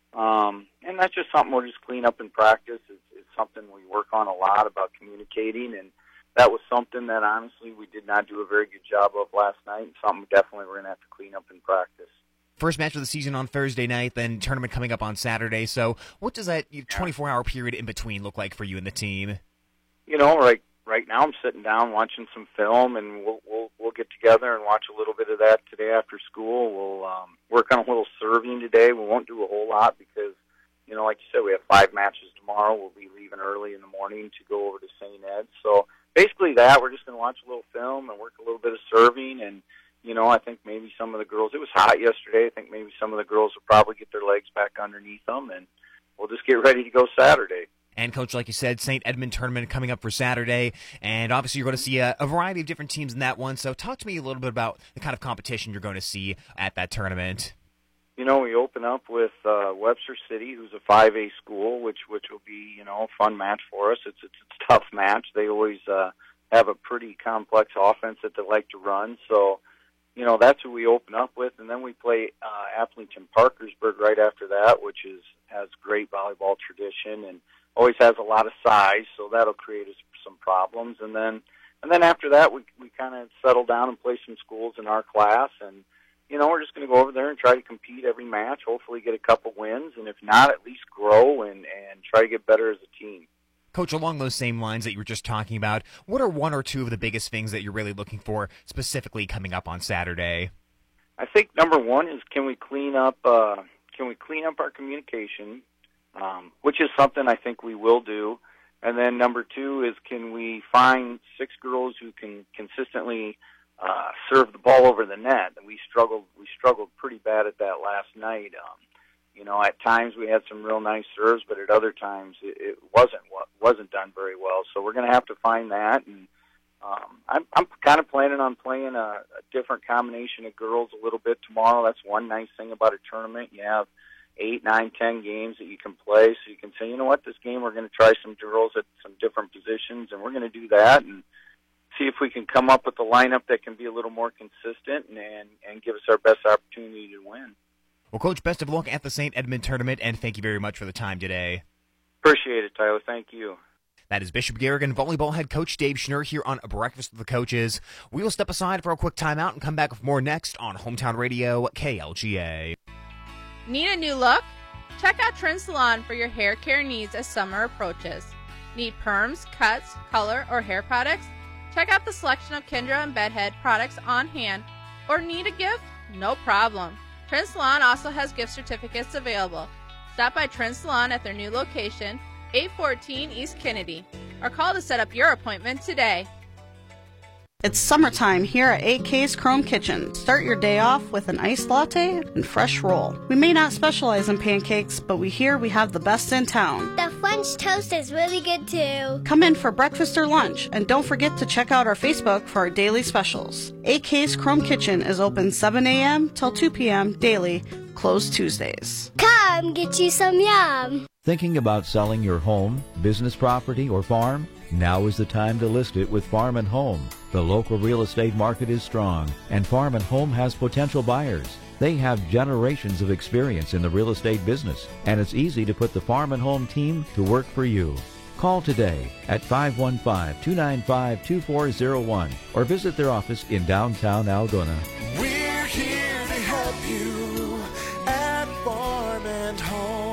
Um, and that's just something we'll just clean up in practice. It's, it's something we work on a lot about communicating, and that was something that, honestly, we did not do a very good job of last night, and something definitely we're going to have to clean up in practice. First match of the season on Thursday night, then tournament coming up on Saturday. So what does that twenty-four hour period in between look like for you and the team? You know, right right now I'm sitting down watching some film, and we'll we'll, we'll get together and watch a little bit of that today after school. We'll um, work on a little serving today. We won't do a whole lot because, you know, like you said, we have five matches tomorrow. We'll be leaving early in the morning to go over to Saint Ed. So basically that, we're just going to watch a little film and work a little bit of serving. And, you know, I think maybe some of the girls, it was hot yesterday, I think maybe some of the girls will probably get their legs back underneath them, and we'll just get ready to go Saturday. And, Coach, like you said, Saint Edmund tournament coming up for Saturday, and obviously you're going to see a, a variety of different teams in that one. So talk to me a little bit about the kind of competition you're going to see at that tournament. You know, we open up with uh, Webster City, who's a five A school, which which will be, you know, a fun match for us. It's, it's, it's a tough match. They always uh, have a pretty complex offense that they like to run. So, you know, that's who we open up with. And then we play uh, Applington Parkersburg right after that, which is has great volleyball tradition and always has a lot of size, so that'll create us some problems. And then and then after that, we, we kind of settle down and play some schools in our class, and you know, we're just going to go over there and try to compete every match, hopefully get a couple wins, and if not, at least grow and, and try to get better as a team. Coach, along those same lines that you were just talking about, what are one or two of the biggest things that you're really looking for specifically coming up on Saturday? I think number one is can we clean up uh, can we clean up our communication, um, which is something I think we will do. And then number two is can we find six girls who can consistently Uh, serve the ball over the net. And we struggled. We struggled pretty bad at that last night. Um, you know, at times we had some real nice serves, but at other times it, it wasn't wasn't done very well. So we're going to have to find that. And um, I'm I'm kind of planning on playing a, a different combination of girls a little bit tomorrow. That's one nice thing about a tournament. You have eight, nine, ten games that you can play, so you can say, you know what, this game we're going to try some girls at some different positions, and we're going to do that and see if we can come up with a lineup that can be a little more consistent and, and, and give us our best opportunity to win. Well, Coach, best of luck at the Saint Edmund Tournament, and thank you very much for the time today. Appreciate it, Tyler. Thank you. That is Bishop Garrigan volleyball head coach Dave Schnurr here on Breakfast with the Coaches. We will step aside for a quick timeout and come back with more next on Hometown Radio K L G A. Need a new look? Check out Trin Salon for your hair care needs as summer approaches. Need perms, cuts, color, or hair products? Check out the selection of Kendra and Bedhead products on hand. Or need a gift? No problem. Trin Salon also has gift certificates available. Stop by Trin Salon at their new location, eight fourteen East Kennedy, or call to set up your appointment today. It's summertime here at A K's Chrome Kitchen. Start your day off with an iced latte and fresh roll. We may not specialize in pancakes, but we hear we have the best in town. The French toast is really good too. Come in for breakfast or lunch, and don't forget to check out our Facebook for our daily specials. A K's Chrome Kitchen is open seven a.m. till two p.m. daily, closed Tuesdays. Come get you some yum. Thinking about selling your home, business property, or farm? Now is the time to list it with Farm and Home. The local real estate market is strong, and Farm and Home has potential buyers. They have generations of experience in the real estate business, and it's easy to put the Farm and Home team to work for you. Call today at five one five, two nine five, two four zero one or visit their office in downtown Algona. We're here to help you at Farm and Home.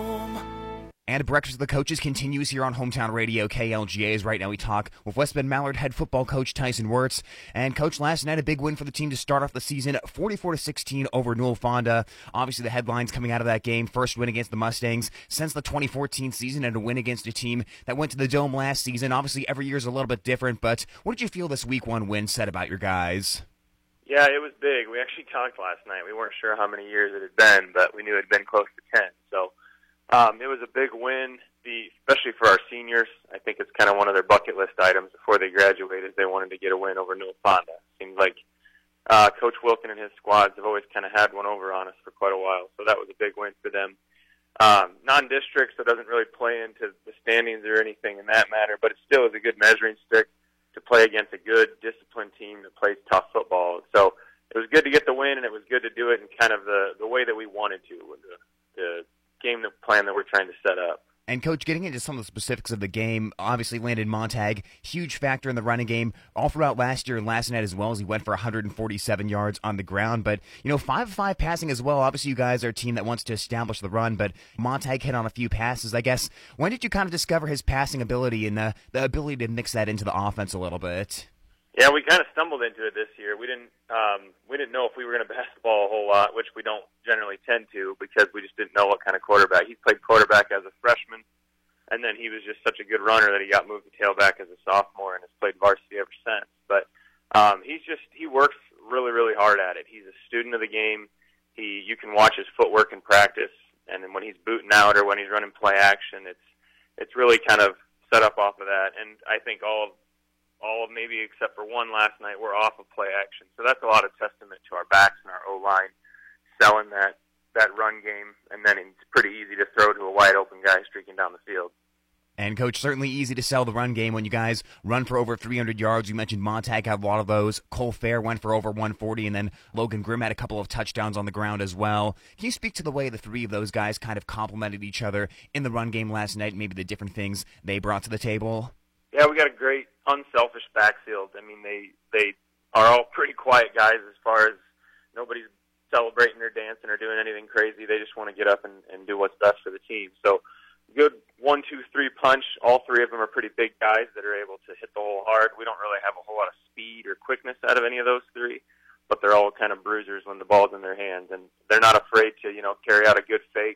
And Breakfast with the Coaches continues here on Hometown Radio K L G A's. Right now we talk with West Bend Mallard head football coach Tyson Wirtz. And Coach, last night a big win for the team to start off the season, forty-four to sixteen over Newell Fonda. Obviously the headlines coming out of that game, first win against the Mustangs since the twenty fourteen season, and a win against a team that went to the Dome last season. Obviously every year is a little bit different, but what did you feel this week one win said about your guys? Yeah, it was big. We actually talked last night. We weren't sure how many years it had been, but we knew it had been close to ten. So Um, it was a big win, the, especially for our seniors. I think it's kind of one of their bucket list items before they graduated. They wanted to get a win over Newell Fonda. Seems like uh, Coach Wilkin and his squads have always kind of had one over on us for quite a while, so that was a big win for them. Um, non-district, so it doesn't really play into the standings or anything in that matter, but it still is a good measuring stick to play against a good, disciplined team that plays tough football. So it was good to get the win, and it was good to do it in kind of the, the way that we wanted to, with the, the game the plan that we're trying to set up. And, Coach, getting into some of the specifics of the game, obviously Landon Montag, huge factor in the running game all throughout last year and last night as well, as he went for one hundred forty-seven yards on the ground. But, you know, five of five passing as well. Obviously, you guys are a team that wants to establish the run, but Montag hit on a few passes. I guess, when did you kind of discover his passing ability and the, the ability to mix that into the offense a little bit? Yeah, we kind of stumbled into it this year. We didn't um, we didn't know if we were going to pass the ball a whole lot, which we don't generally tend to because we just didn't know what kind of quarterback. He played quarterback as a freshman, and then he was just such a good runner that he got moved to tailback as a sophomore and has played varsity ever since. But um, he's just he works really really hard at it. He's a student of the game. He you can watch his footwork in practice, and then when he's booting out or when he's running play action, it's it's really kind of set up off of that. And I think all of all of maybe except for one last night, we're off of play action. So that's a lot of testament to our backs and our O-line selling that, that run game, and then it's pretty easy to throw to a wide-open guy streaking down the field. And, Coach, certainly easy to sell the run game when you guys run for over three hundred yards. You mentioned Montag had a lot of those. Cole Fair went for over one forty, and then Logan Grimm had a couple of touchdowns on the ground as well. Can you speak to the way the three of those guys kind of complemented each other in the run game last night, and maybe the different things they brought to the table? Yeah, we got a great, unselfish backfield. I mean, they they are all pretty quiet guys as far as nobody's celebrating or dancing or doing anything crazy. They just want to get up and, and do what's best for the team. So good one, two, three punch. All three of them are pretty big guys that are able to hit the hole hard. We don't really have a whole lot of speed or quickness out of any of those three, but they're all kind of bruisers when the ball's in their hands, and they're not afraid to, you know, carry out a good fake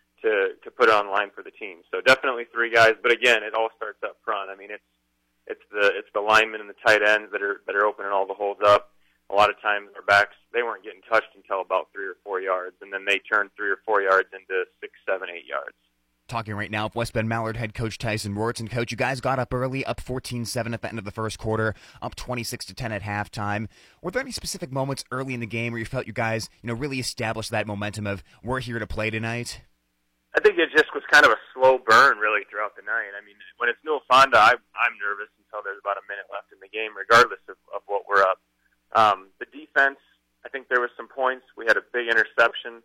to to put it on line for the team. So definitely three guys, but again, it all starts up front. I mean, it's it's the it's the linemen and the tight ends that are that are opening all the holes up. A lot of times our backs, they weren't getting touched until about three or four yards, and then they turned three or four yards into six, seven, eight yards. Talking right now with West Bend Mallard head coach Tyson Wirtz. And, Coach, you guys got up early, up fourteen seven at the end of the first quarter, up twenty-six to ten at halftime. Were there any specific moments early in the game where you felt you guys, you know, really established that momentum of we're here to play tonight? I think it just was kind of a slow burn, really, throughout the night. I mean, when it's Newell Fonda, I, I'm nervous until there's about a minute left in the game, regardless of, of what we're up. Um, the defense, I think there was some points. We had a big interception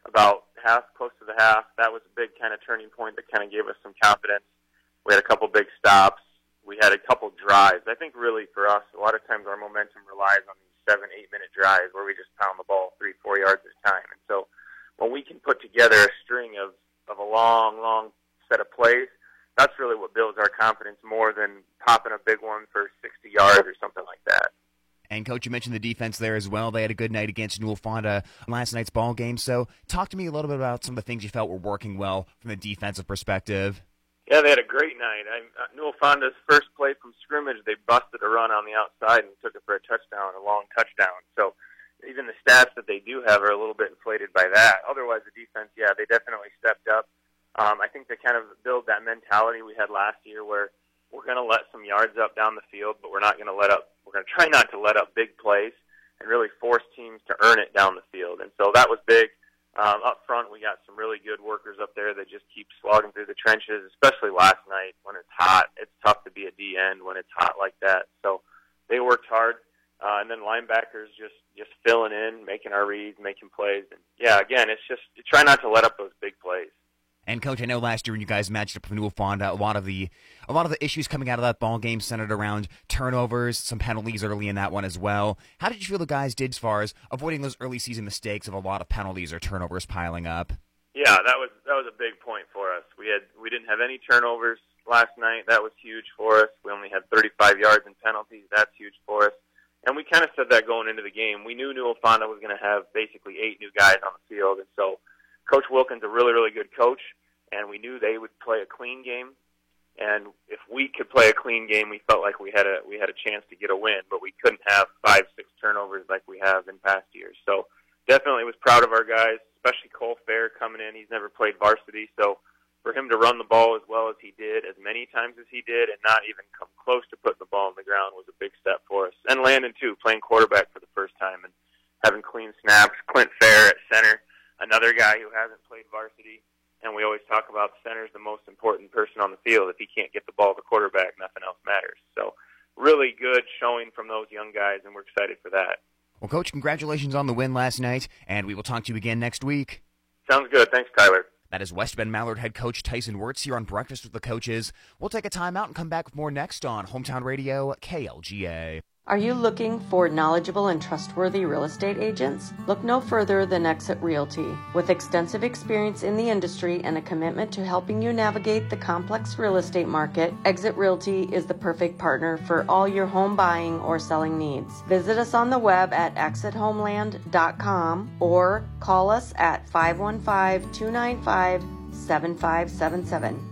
about half, close to the half. That was a big kind of turning point that kind of gave us some confidence. We had a couple big stops. We had a couple drives. I think really for us, a lot of times our momentum relies on these seven, eight-minute drives where we just pound the ball three, four yards at a time. And so when we can put together a string of, of a long, long set of plays, that's really what builds our confidence more than popping a big one for sixty yards or something like that. And, Coach, you mentioned the defense there as well. They had a good night against Newell Fonda last night's ball game. So talk to me a little bit about some of the things you felt were working well from the defensive perspective. Yeah, they had a great night. I, uh, Newell Fonda's first play from scrimmage, they busted a run on the outside and took it for a touchdown, a long touchdown. So even the stats that they do have are a little bit inflated by that. Otherwise, the defense, yeah, they definitely stepped up. Um, I think they kind of build that mentality we had last year where we're going to let some yards up down the field, but we're not going to let up. We're going to try not to let up big plays and really force teams to earn it down the field. And so that was big. Um, up front, we got some really good workers up there that just keep slogging through the trenches, especially last night when it's hot. It's tough to be a D end when it's hot like that. So they worked hard. Uh, and then linebackers just, just filling in, making our reads, making plays. And yeah, again, it's just you try not to let up those big plays. And, Coach, I know last year when you guys matched up with Newell Fonda, a lot of the a lot of the issues coming out of that ball game centered around turnovers, some penalties early in that one as well. How did you feel the guys did as far as avoiding those early season mistakes of a lot of penalties or turnovers piling up? Yeah, that was that was a big point for us. We had we didn't have any turnovers last night. That was huge for us. We only had thirty-five yards in penalties. That's huge for us. And we kind of said that going into the game. We knew Newell Fonda was going to have basically eight new guys on the field, and so Coach Wilkins, a really, really good coach, and we knew they would play a clean game. And if we could play a clean game, we felt like we had a we had a chance to get a win, but we couldn't have five, six turnovers like we have in past years. So definitely was proud of our guys, especially Cole Fair coming in. He's never played varsity, so for him to run the ball as well as he did, as many times as he did, and not even come close to putting the ball on the ground was a big step for us. And Landon, too, playing quarterback for the first time and having clean snaps. Clint Fair at center, another guy who hasn't played varsity. And we always talk about center's the most important person on the field. If he can't get the ball to the quarterback, nothing else matters. So really good showing from those young guys, and we're excited for that. Well, Coach, congratulations on the win last night, and we will talk to you again next week. Sounds good. Thanks, Tyler. That is West Bend Mallard head coach Tyson Wirtz here on Breakfast with the Coaches. We'll take a timeout and come back with more next on Hometown Radio, K L G A. Are you looking for knowledgeable and trustworthy real estate agents? Look no further than Exit Realty. With extensive experience in the industry and a commitment to helping you navigate the complex real estate market, Exit Realty is the perfect partner for all your home buying or selling needs. Visit us on the web at exit homeland dot com or call us at five one five, two nine five, seven five seven seven.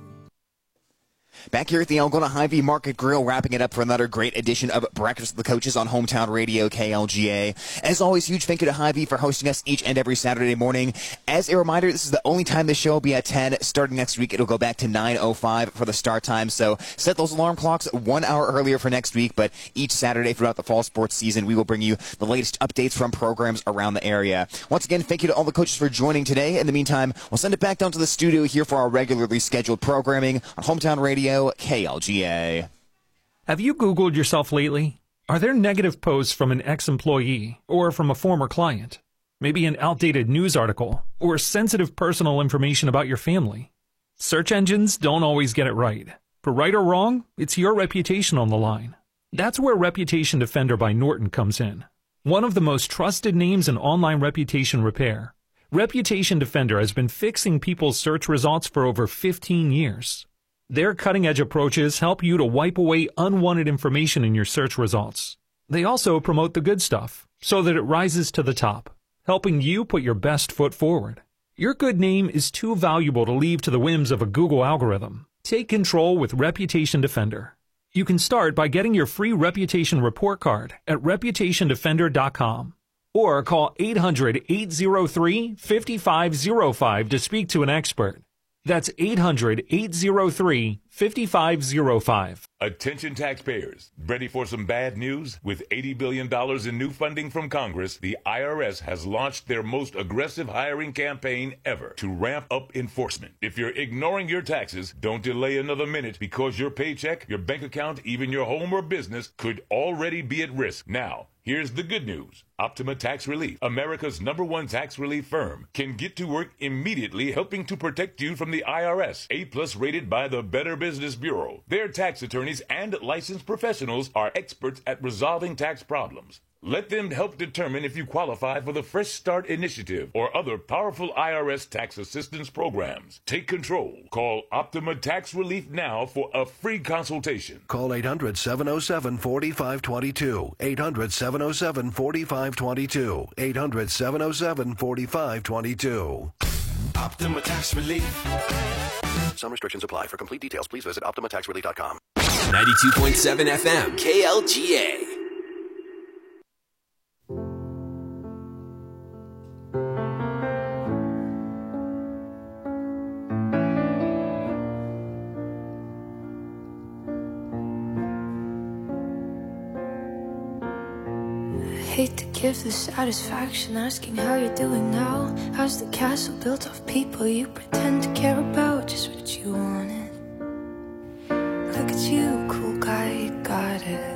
Back here at the Algona Hy-Vee Market Grill, wrapping it up for another great edition of Breakfast with the Coaches on Hometown Radio, K L G A. As always, huge thank you to Hy-Vee for hosting us each and every Saturday morning. As a reminder, this is the only time the show will be at ten. Starting next week, it'll go back to nine oh five for the start time. So set those alarm clocks one hour earlier for next week. But each Saturday throughout the fall sports season, we will bring you the latest updates from programs around the area. Once again, thank you to all the coaches for joining today. In the meantime, we'll send it back down to the studio here for our regularly scheduled programming on Hometown Radio, K L G A. Have you Googled yourself lately? Are there negative posts from an ex-employee or from a former client? Maybe an outdated news article or sensitive personal information about your family? Search engines don't always get it right. For right or wrong, it's your reputation on the line. That's where Reputation Defender by Norton comes in. One of the most trusted names in online reputation repair, Reputation Defender has been fixing people's search results for over fifteen years. Their cutting-edge approaches help you to wipe away unwanted information in your search results. They also promote the good stuff so that it rises to the top, helping you put your best foot forward. Your good name is too valuable to leave to the whims of a Google algorithm. Take control with Reputation Defender. You can start by getting your free reputation report card at reputation defender dot com or call eight hundred, eight oh three, five five oh five to speak to an expert. That's eight hundred, eight oh three, five five zero five. Attention taxpayers, ready for some bad news? With eighty billion dollars in new funding from Congress, the I R S has launched their most aggressive hiring campaign ever to ramp up enforcement. If you're ignoring your taxes, don't delay another minute because your paycheck, your bank account, even your home or business could already be at risk. Now, here's the good news. Optima Tax Relief, America's number one tax relief firm, can get to work immediately helping to protect you from the I R S. A-plus rated by the Better Business Bureau. Their tax attorneys and licensed professionals are experts at resolving tax problems. Let them help determine if you qualify for the Fresh Start Initiative or other powerful I R S tax assistance programs. Take control. Call Optima Tax Relief now for a free consultation. Call eight hundred, seven oh seven, four five two two. eight hundred, seven oh seven, four five two two. eight hundred, seven oh seven, four five two two. Optima Tax Relief. Some restrictions apply. For complete details, please visit optima tax relief dot com. ninety-two point seven F M, K L G A. Hate to give the satisfaction asking how you're doing now. How's the castle built of people you pretend to care about? Just what you wanted. Look at you, cool guy, you got it.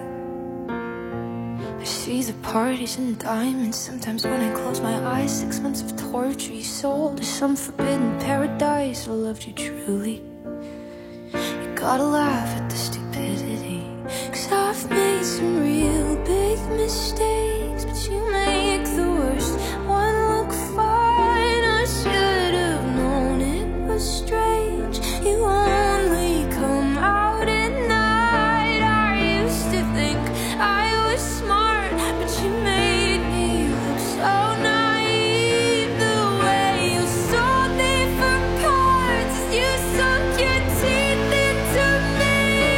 I see the parties and diamonds. Sometimes when I close my eyes, six months of torture you sold to some forbidden paradise. I loved you truly. You gotta laugh at the stupidity, 'cause I've made some real big mistakes, but you make the worst one look fine. I should have known it was strange. You only come out at night. I used to think I was smart, but you made me look so naive. The way you sold me for parts, you sunk your teeth into me.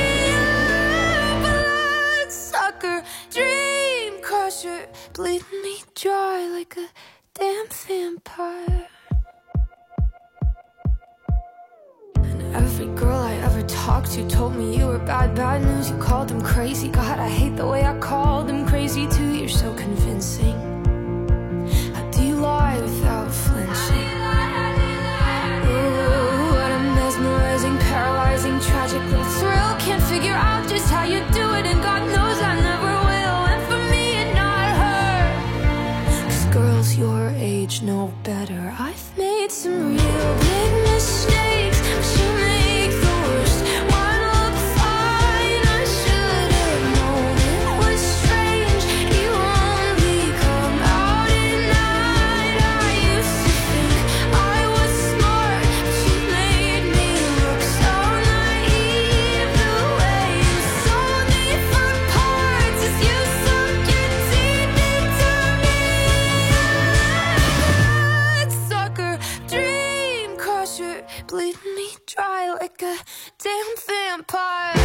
Bloodsucker, dream crusher, bleeding me dry like a damn vampire. And every girl I ever talked to told me you were bad, bad news. You called them crazy. God, I hate the way I called them crazy too. You're so convincing. How do you lie without flinching? Ooh, what a mesmerizing, paralyzing, tragic little thrill. Can't figure out just how you do it, and God knows I never will. And for me and not her, 'cause girls your age know better. I've made some real big mistakes, but you make the worst one look fine. I should have known it was strange. You only come out at night. I used to think I was smart, but you made me look so naive. The way you sold me for parts is you sunk your teeth into me. Bloodsucker, dream crusher, bleeding me dry like a damn vampire.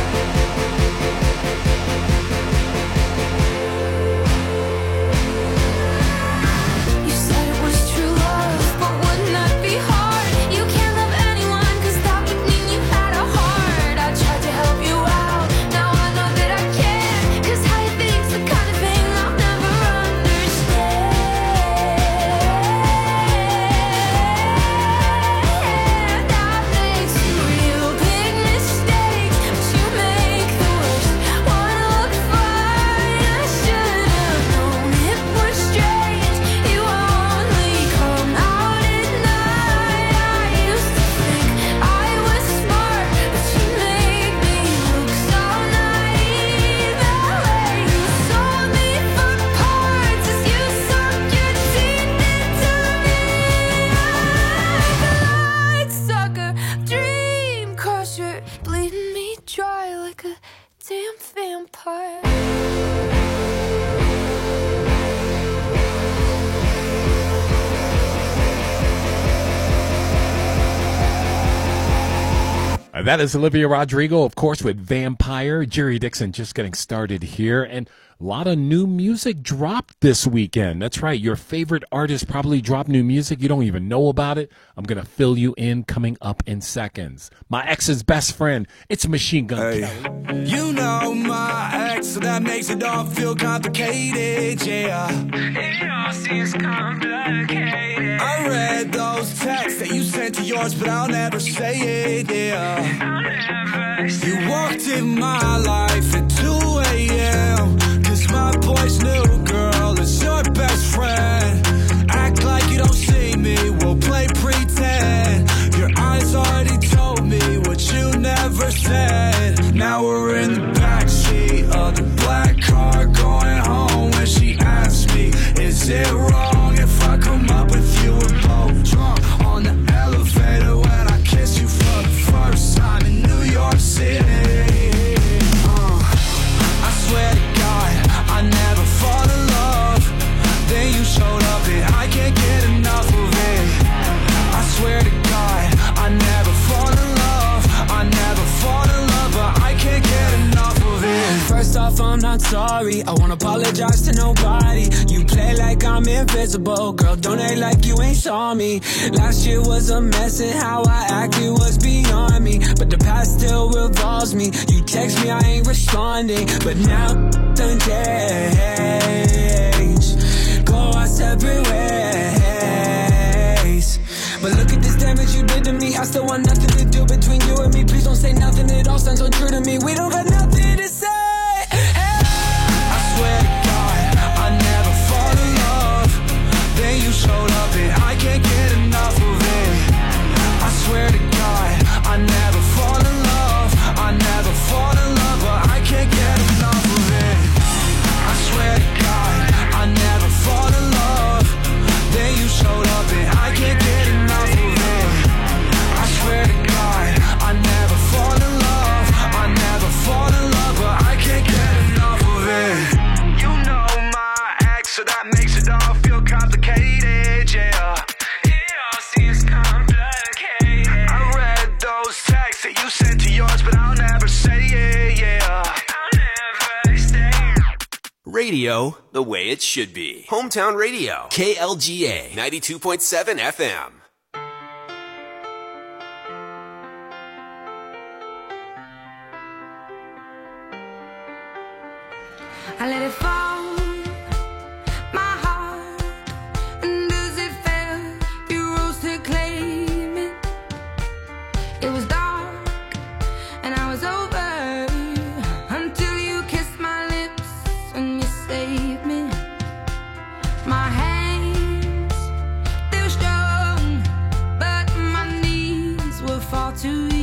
You said it was true love, but wouldn't that be hard? You can't love anyone, 'cause that would mean you had a heart. I tried to help you out, now I know that I can't, 'cause how you think's the kind of thing I'll never understand. I've made some real big mistakes, but you make the worst one look fine. I should have known it was strange. You only come out at night. I used to think I was smart, but you made me look so naive. The way you sold me for parts is you sunk your teeth into me. Bloodsucker, dream crusher, bleeding me dry like a damn vampire. That is Olivia Rodrigo, of course, with Vampire. Jerry Dixon just getting started here. And A lot of new music dropped this weekend. That's right. Your favorite artist probably dropped new music. You don't even know about it. I'm going to fill you in coming up in seconds. My ex's best friend, it's Machine Gun Kelly. You know my ex, so that makes it all feel complicated, yeah. It all seems complicated. I read those texts that you sent to yours, but I'll never say it, yeah. I'll never say you walked in my life at two a.m. Cause my boy's new girl is your best friend. Act like you don't see me, we'll play pretend. Your eyes already told me what you never said. Now we're in the backseat of the black car going home. When she asked me, is it wrong if I come up with you? We're both drunk on the elevator when I kiss you for the first time in New York City. uh, I swear to God, I never fall in love. Then you showed up and I can't get enough of it. I swear to God, I never fall in love. I never fall in love, but I can't get enough of it. First off, I'm not sorry. I won't apologize to nobody. You play like I'm invisible. Girl, don't act like you ain't saw me. Last year was a mess and how I acted was beyond me. But the past still revolves me. You text me, I ain't responding. But now done changed. Go our separate ways. But look at this damage you did to me. I still want nothing to do between you and me. Please don't say nothing, it all sounds untrue to me. We don't got nothing to say. Hey. I swear to God, I never fall in love. Then you showed up and I can't get enough of it. I swear to God, I never fall in love. I never fall in love, but I can't get enough of it. I swear to God, I never fall in love. Then you showed up and I can't get enough of it. I swear to God, I never fall in love. I never fall in love, but I can't get enough of it. You know my ex, so that makes it all feel complicated, yeah. It all seems complicated. I read those texts that you sent to yours, but I'll never say it, yeah. I'll never say it. Radio the way it should be. Hometown Radio. K L G A ninety-two point seven F M. I let it fall, my heart, and as it fell, you rose to claim it. It was dark, and I was over, until you kissed my lips, and you saved me. My hands, they were strong, but my knees were far too weak.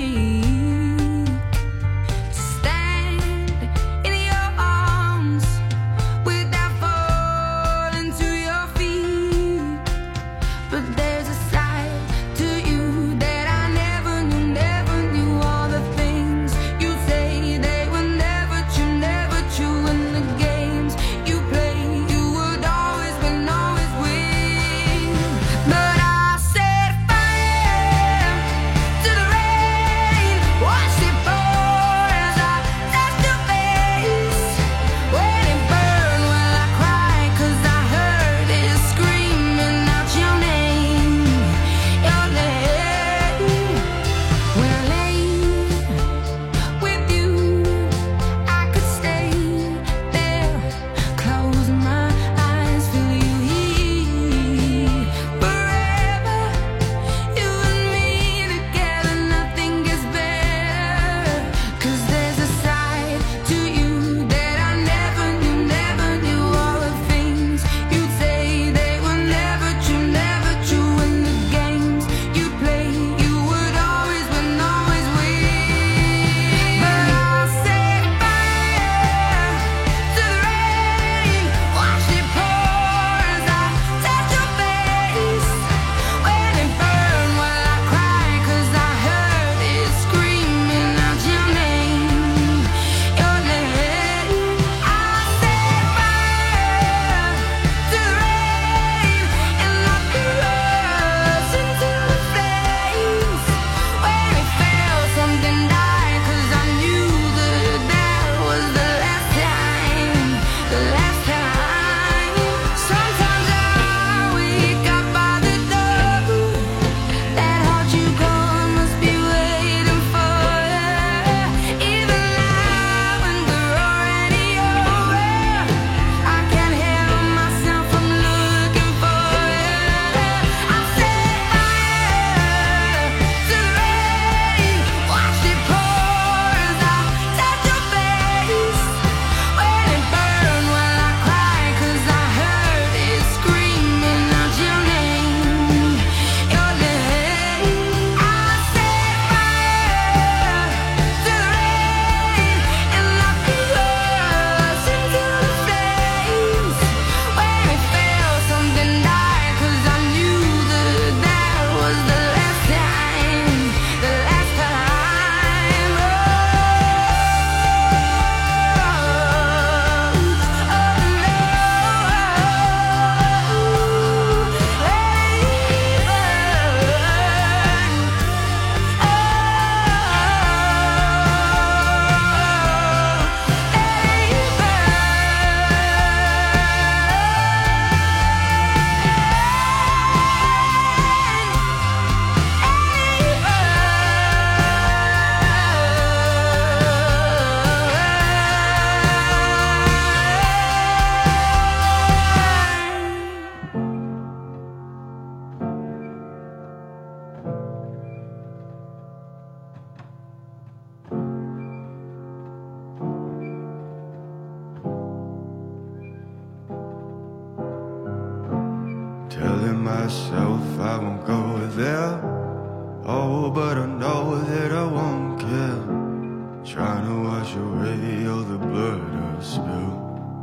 myself, I won't go there. Oh, but I know that I won't care. Trying to wash away all the blood I've spilled.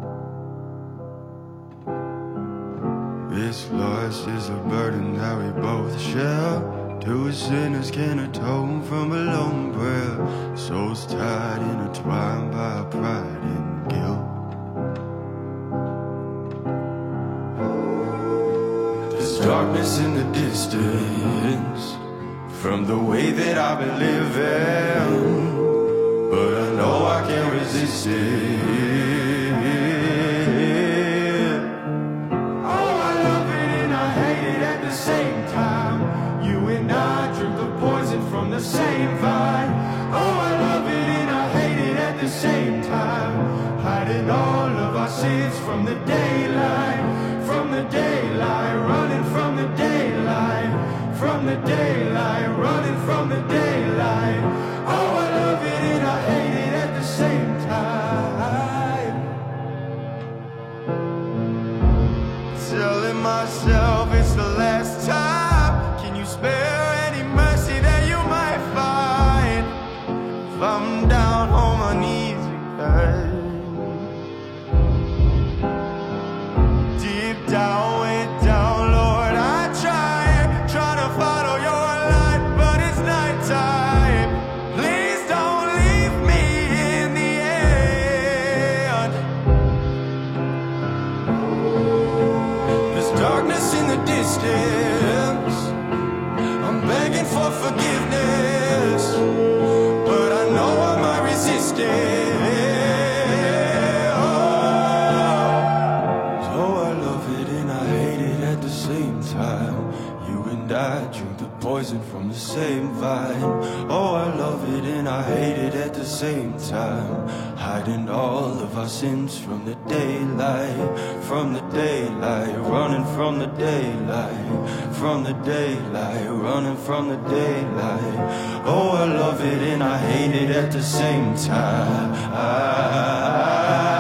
This loss is a burden that we both share. Two sinners can atone from a lone prayer. Souls tied, intertwined by pride and guilt. There's darkness in the distance from the way that I've been living, but I know I can't resist it. Oh, I love it and I hate it at the same time. You and I drink the poison from the same vine. Oh, I love it and I hate it at the same time. Hiding all of our sins from the daylight, from the daylight, running from the daylight, from the daylight, running from the daylight. Oh, I love it and I hate it at the same time. Telling myself it's the last time. Can you spare any mercy that you might find? If I'm down on my knees again, deep down, way down, Lord, I try, try to follow your light, but it's nighttime. Please don't leave me in the end. There's darkness in the distance. I'm begging for forgiveness, but I know I might resist it. I drink the poison from the same vine. Oh, I love it and I hate it at the same time. Hiding all of our sins from the daylight, from the daylight, running from the daylight, from the daylight, running from the daylight. Oh, I love it and I hate it at the same time. I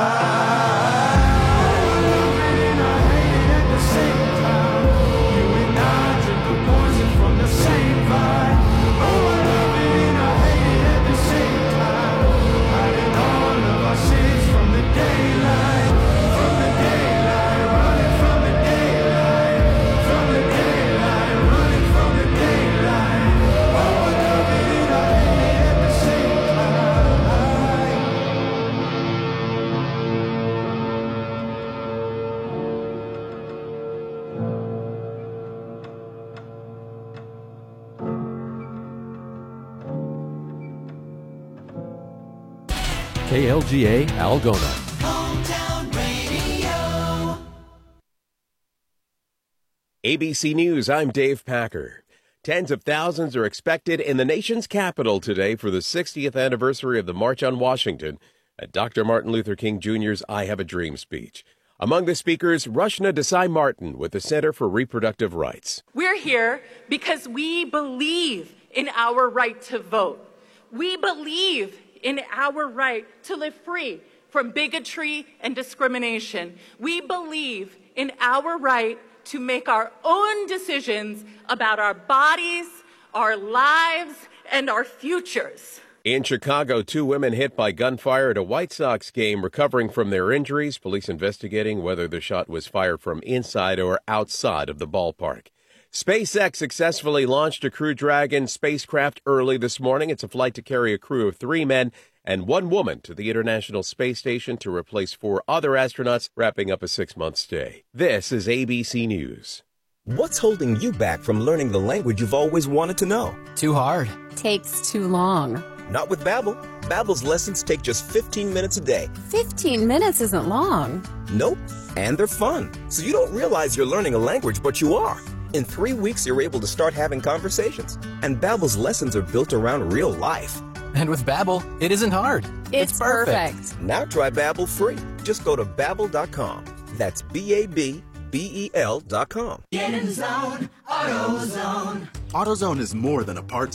K L G A Algona. Hometown Radio. A B C News, I'm Dave Packer. Tens of thousands are expected in the nation's capital today for the sixtieth anniversary of the March on Washington at Doctor Martin Luther King Junior's I Have a Dream speech. Among the speakers, Rushna Desai Martin with the Center for Reproductive Rights. We're here because we believe in our right to vote. We believe in our right to live free from bigotry and discrimination. We believe in our right to make our own decisions about our bodies, our lives, and our futures. In Chicago, two women hit by gunfire at a White Sox game recovering from their injuries. Police investigating whether the shot was fired from inside or outside of the ballpark. SpaceX successfully launched a Crew Dragon spacecraft early this morning. It's a flight to carry a crew of three men and one woman to the International Space Station to replace four other astronauts, wrapping up a six-month stay. This is A B C News. What's holding you back from learning the language you've always wanted to know? Too hard. Takes too long. Not with Babbel. Babbel's lessons take just fifteen minutes a day. fifteen minutes isn't long. Nope. And they're fun. So you don't realize you're learning a language, but you are. In three weeks, you're able to start having conversations. And Babbel's lessons are built around real life. And with Babbel, it isn't hard. It's, it's perfect. perfect. Now try Babbel free. Just go to Babbel dot com. That's B A B B E L dot com. Get in the zone, AutoZone. AutoZone is more than a parts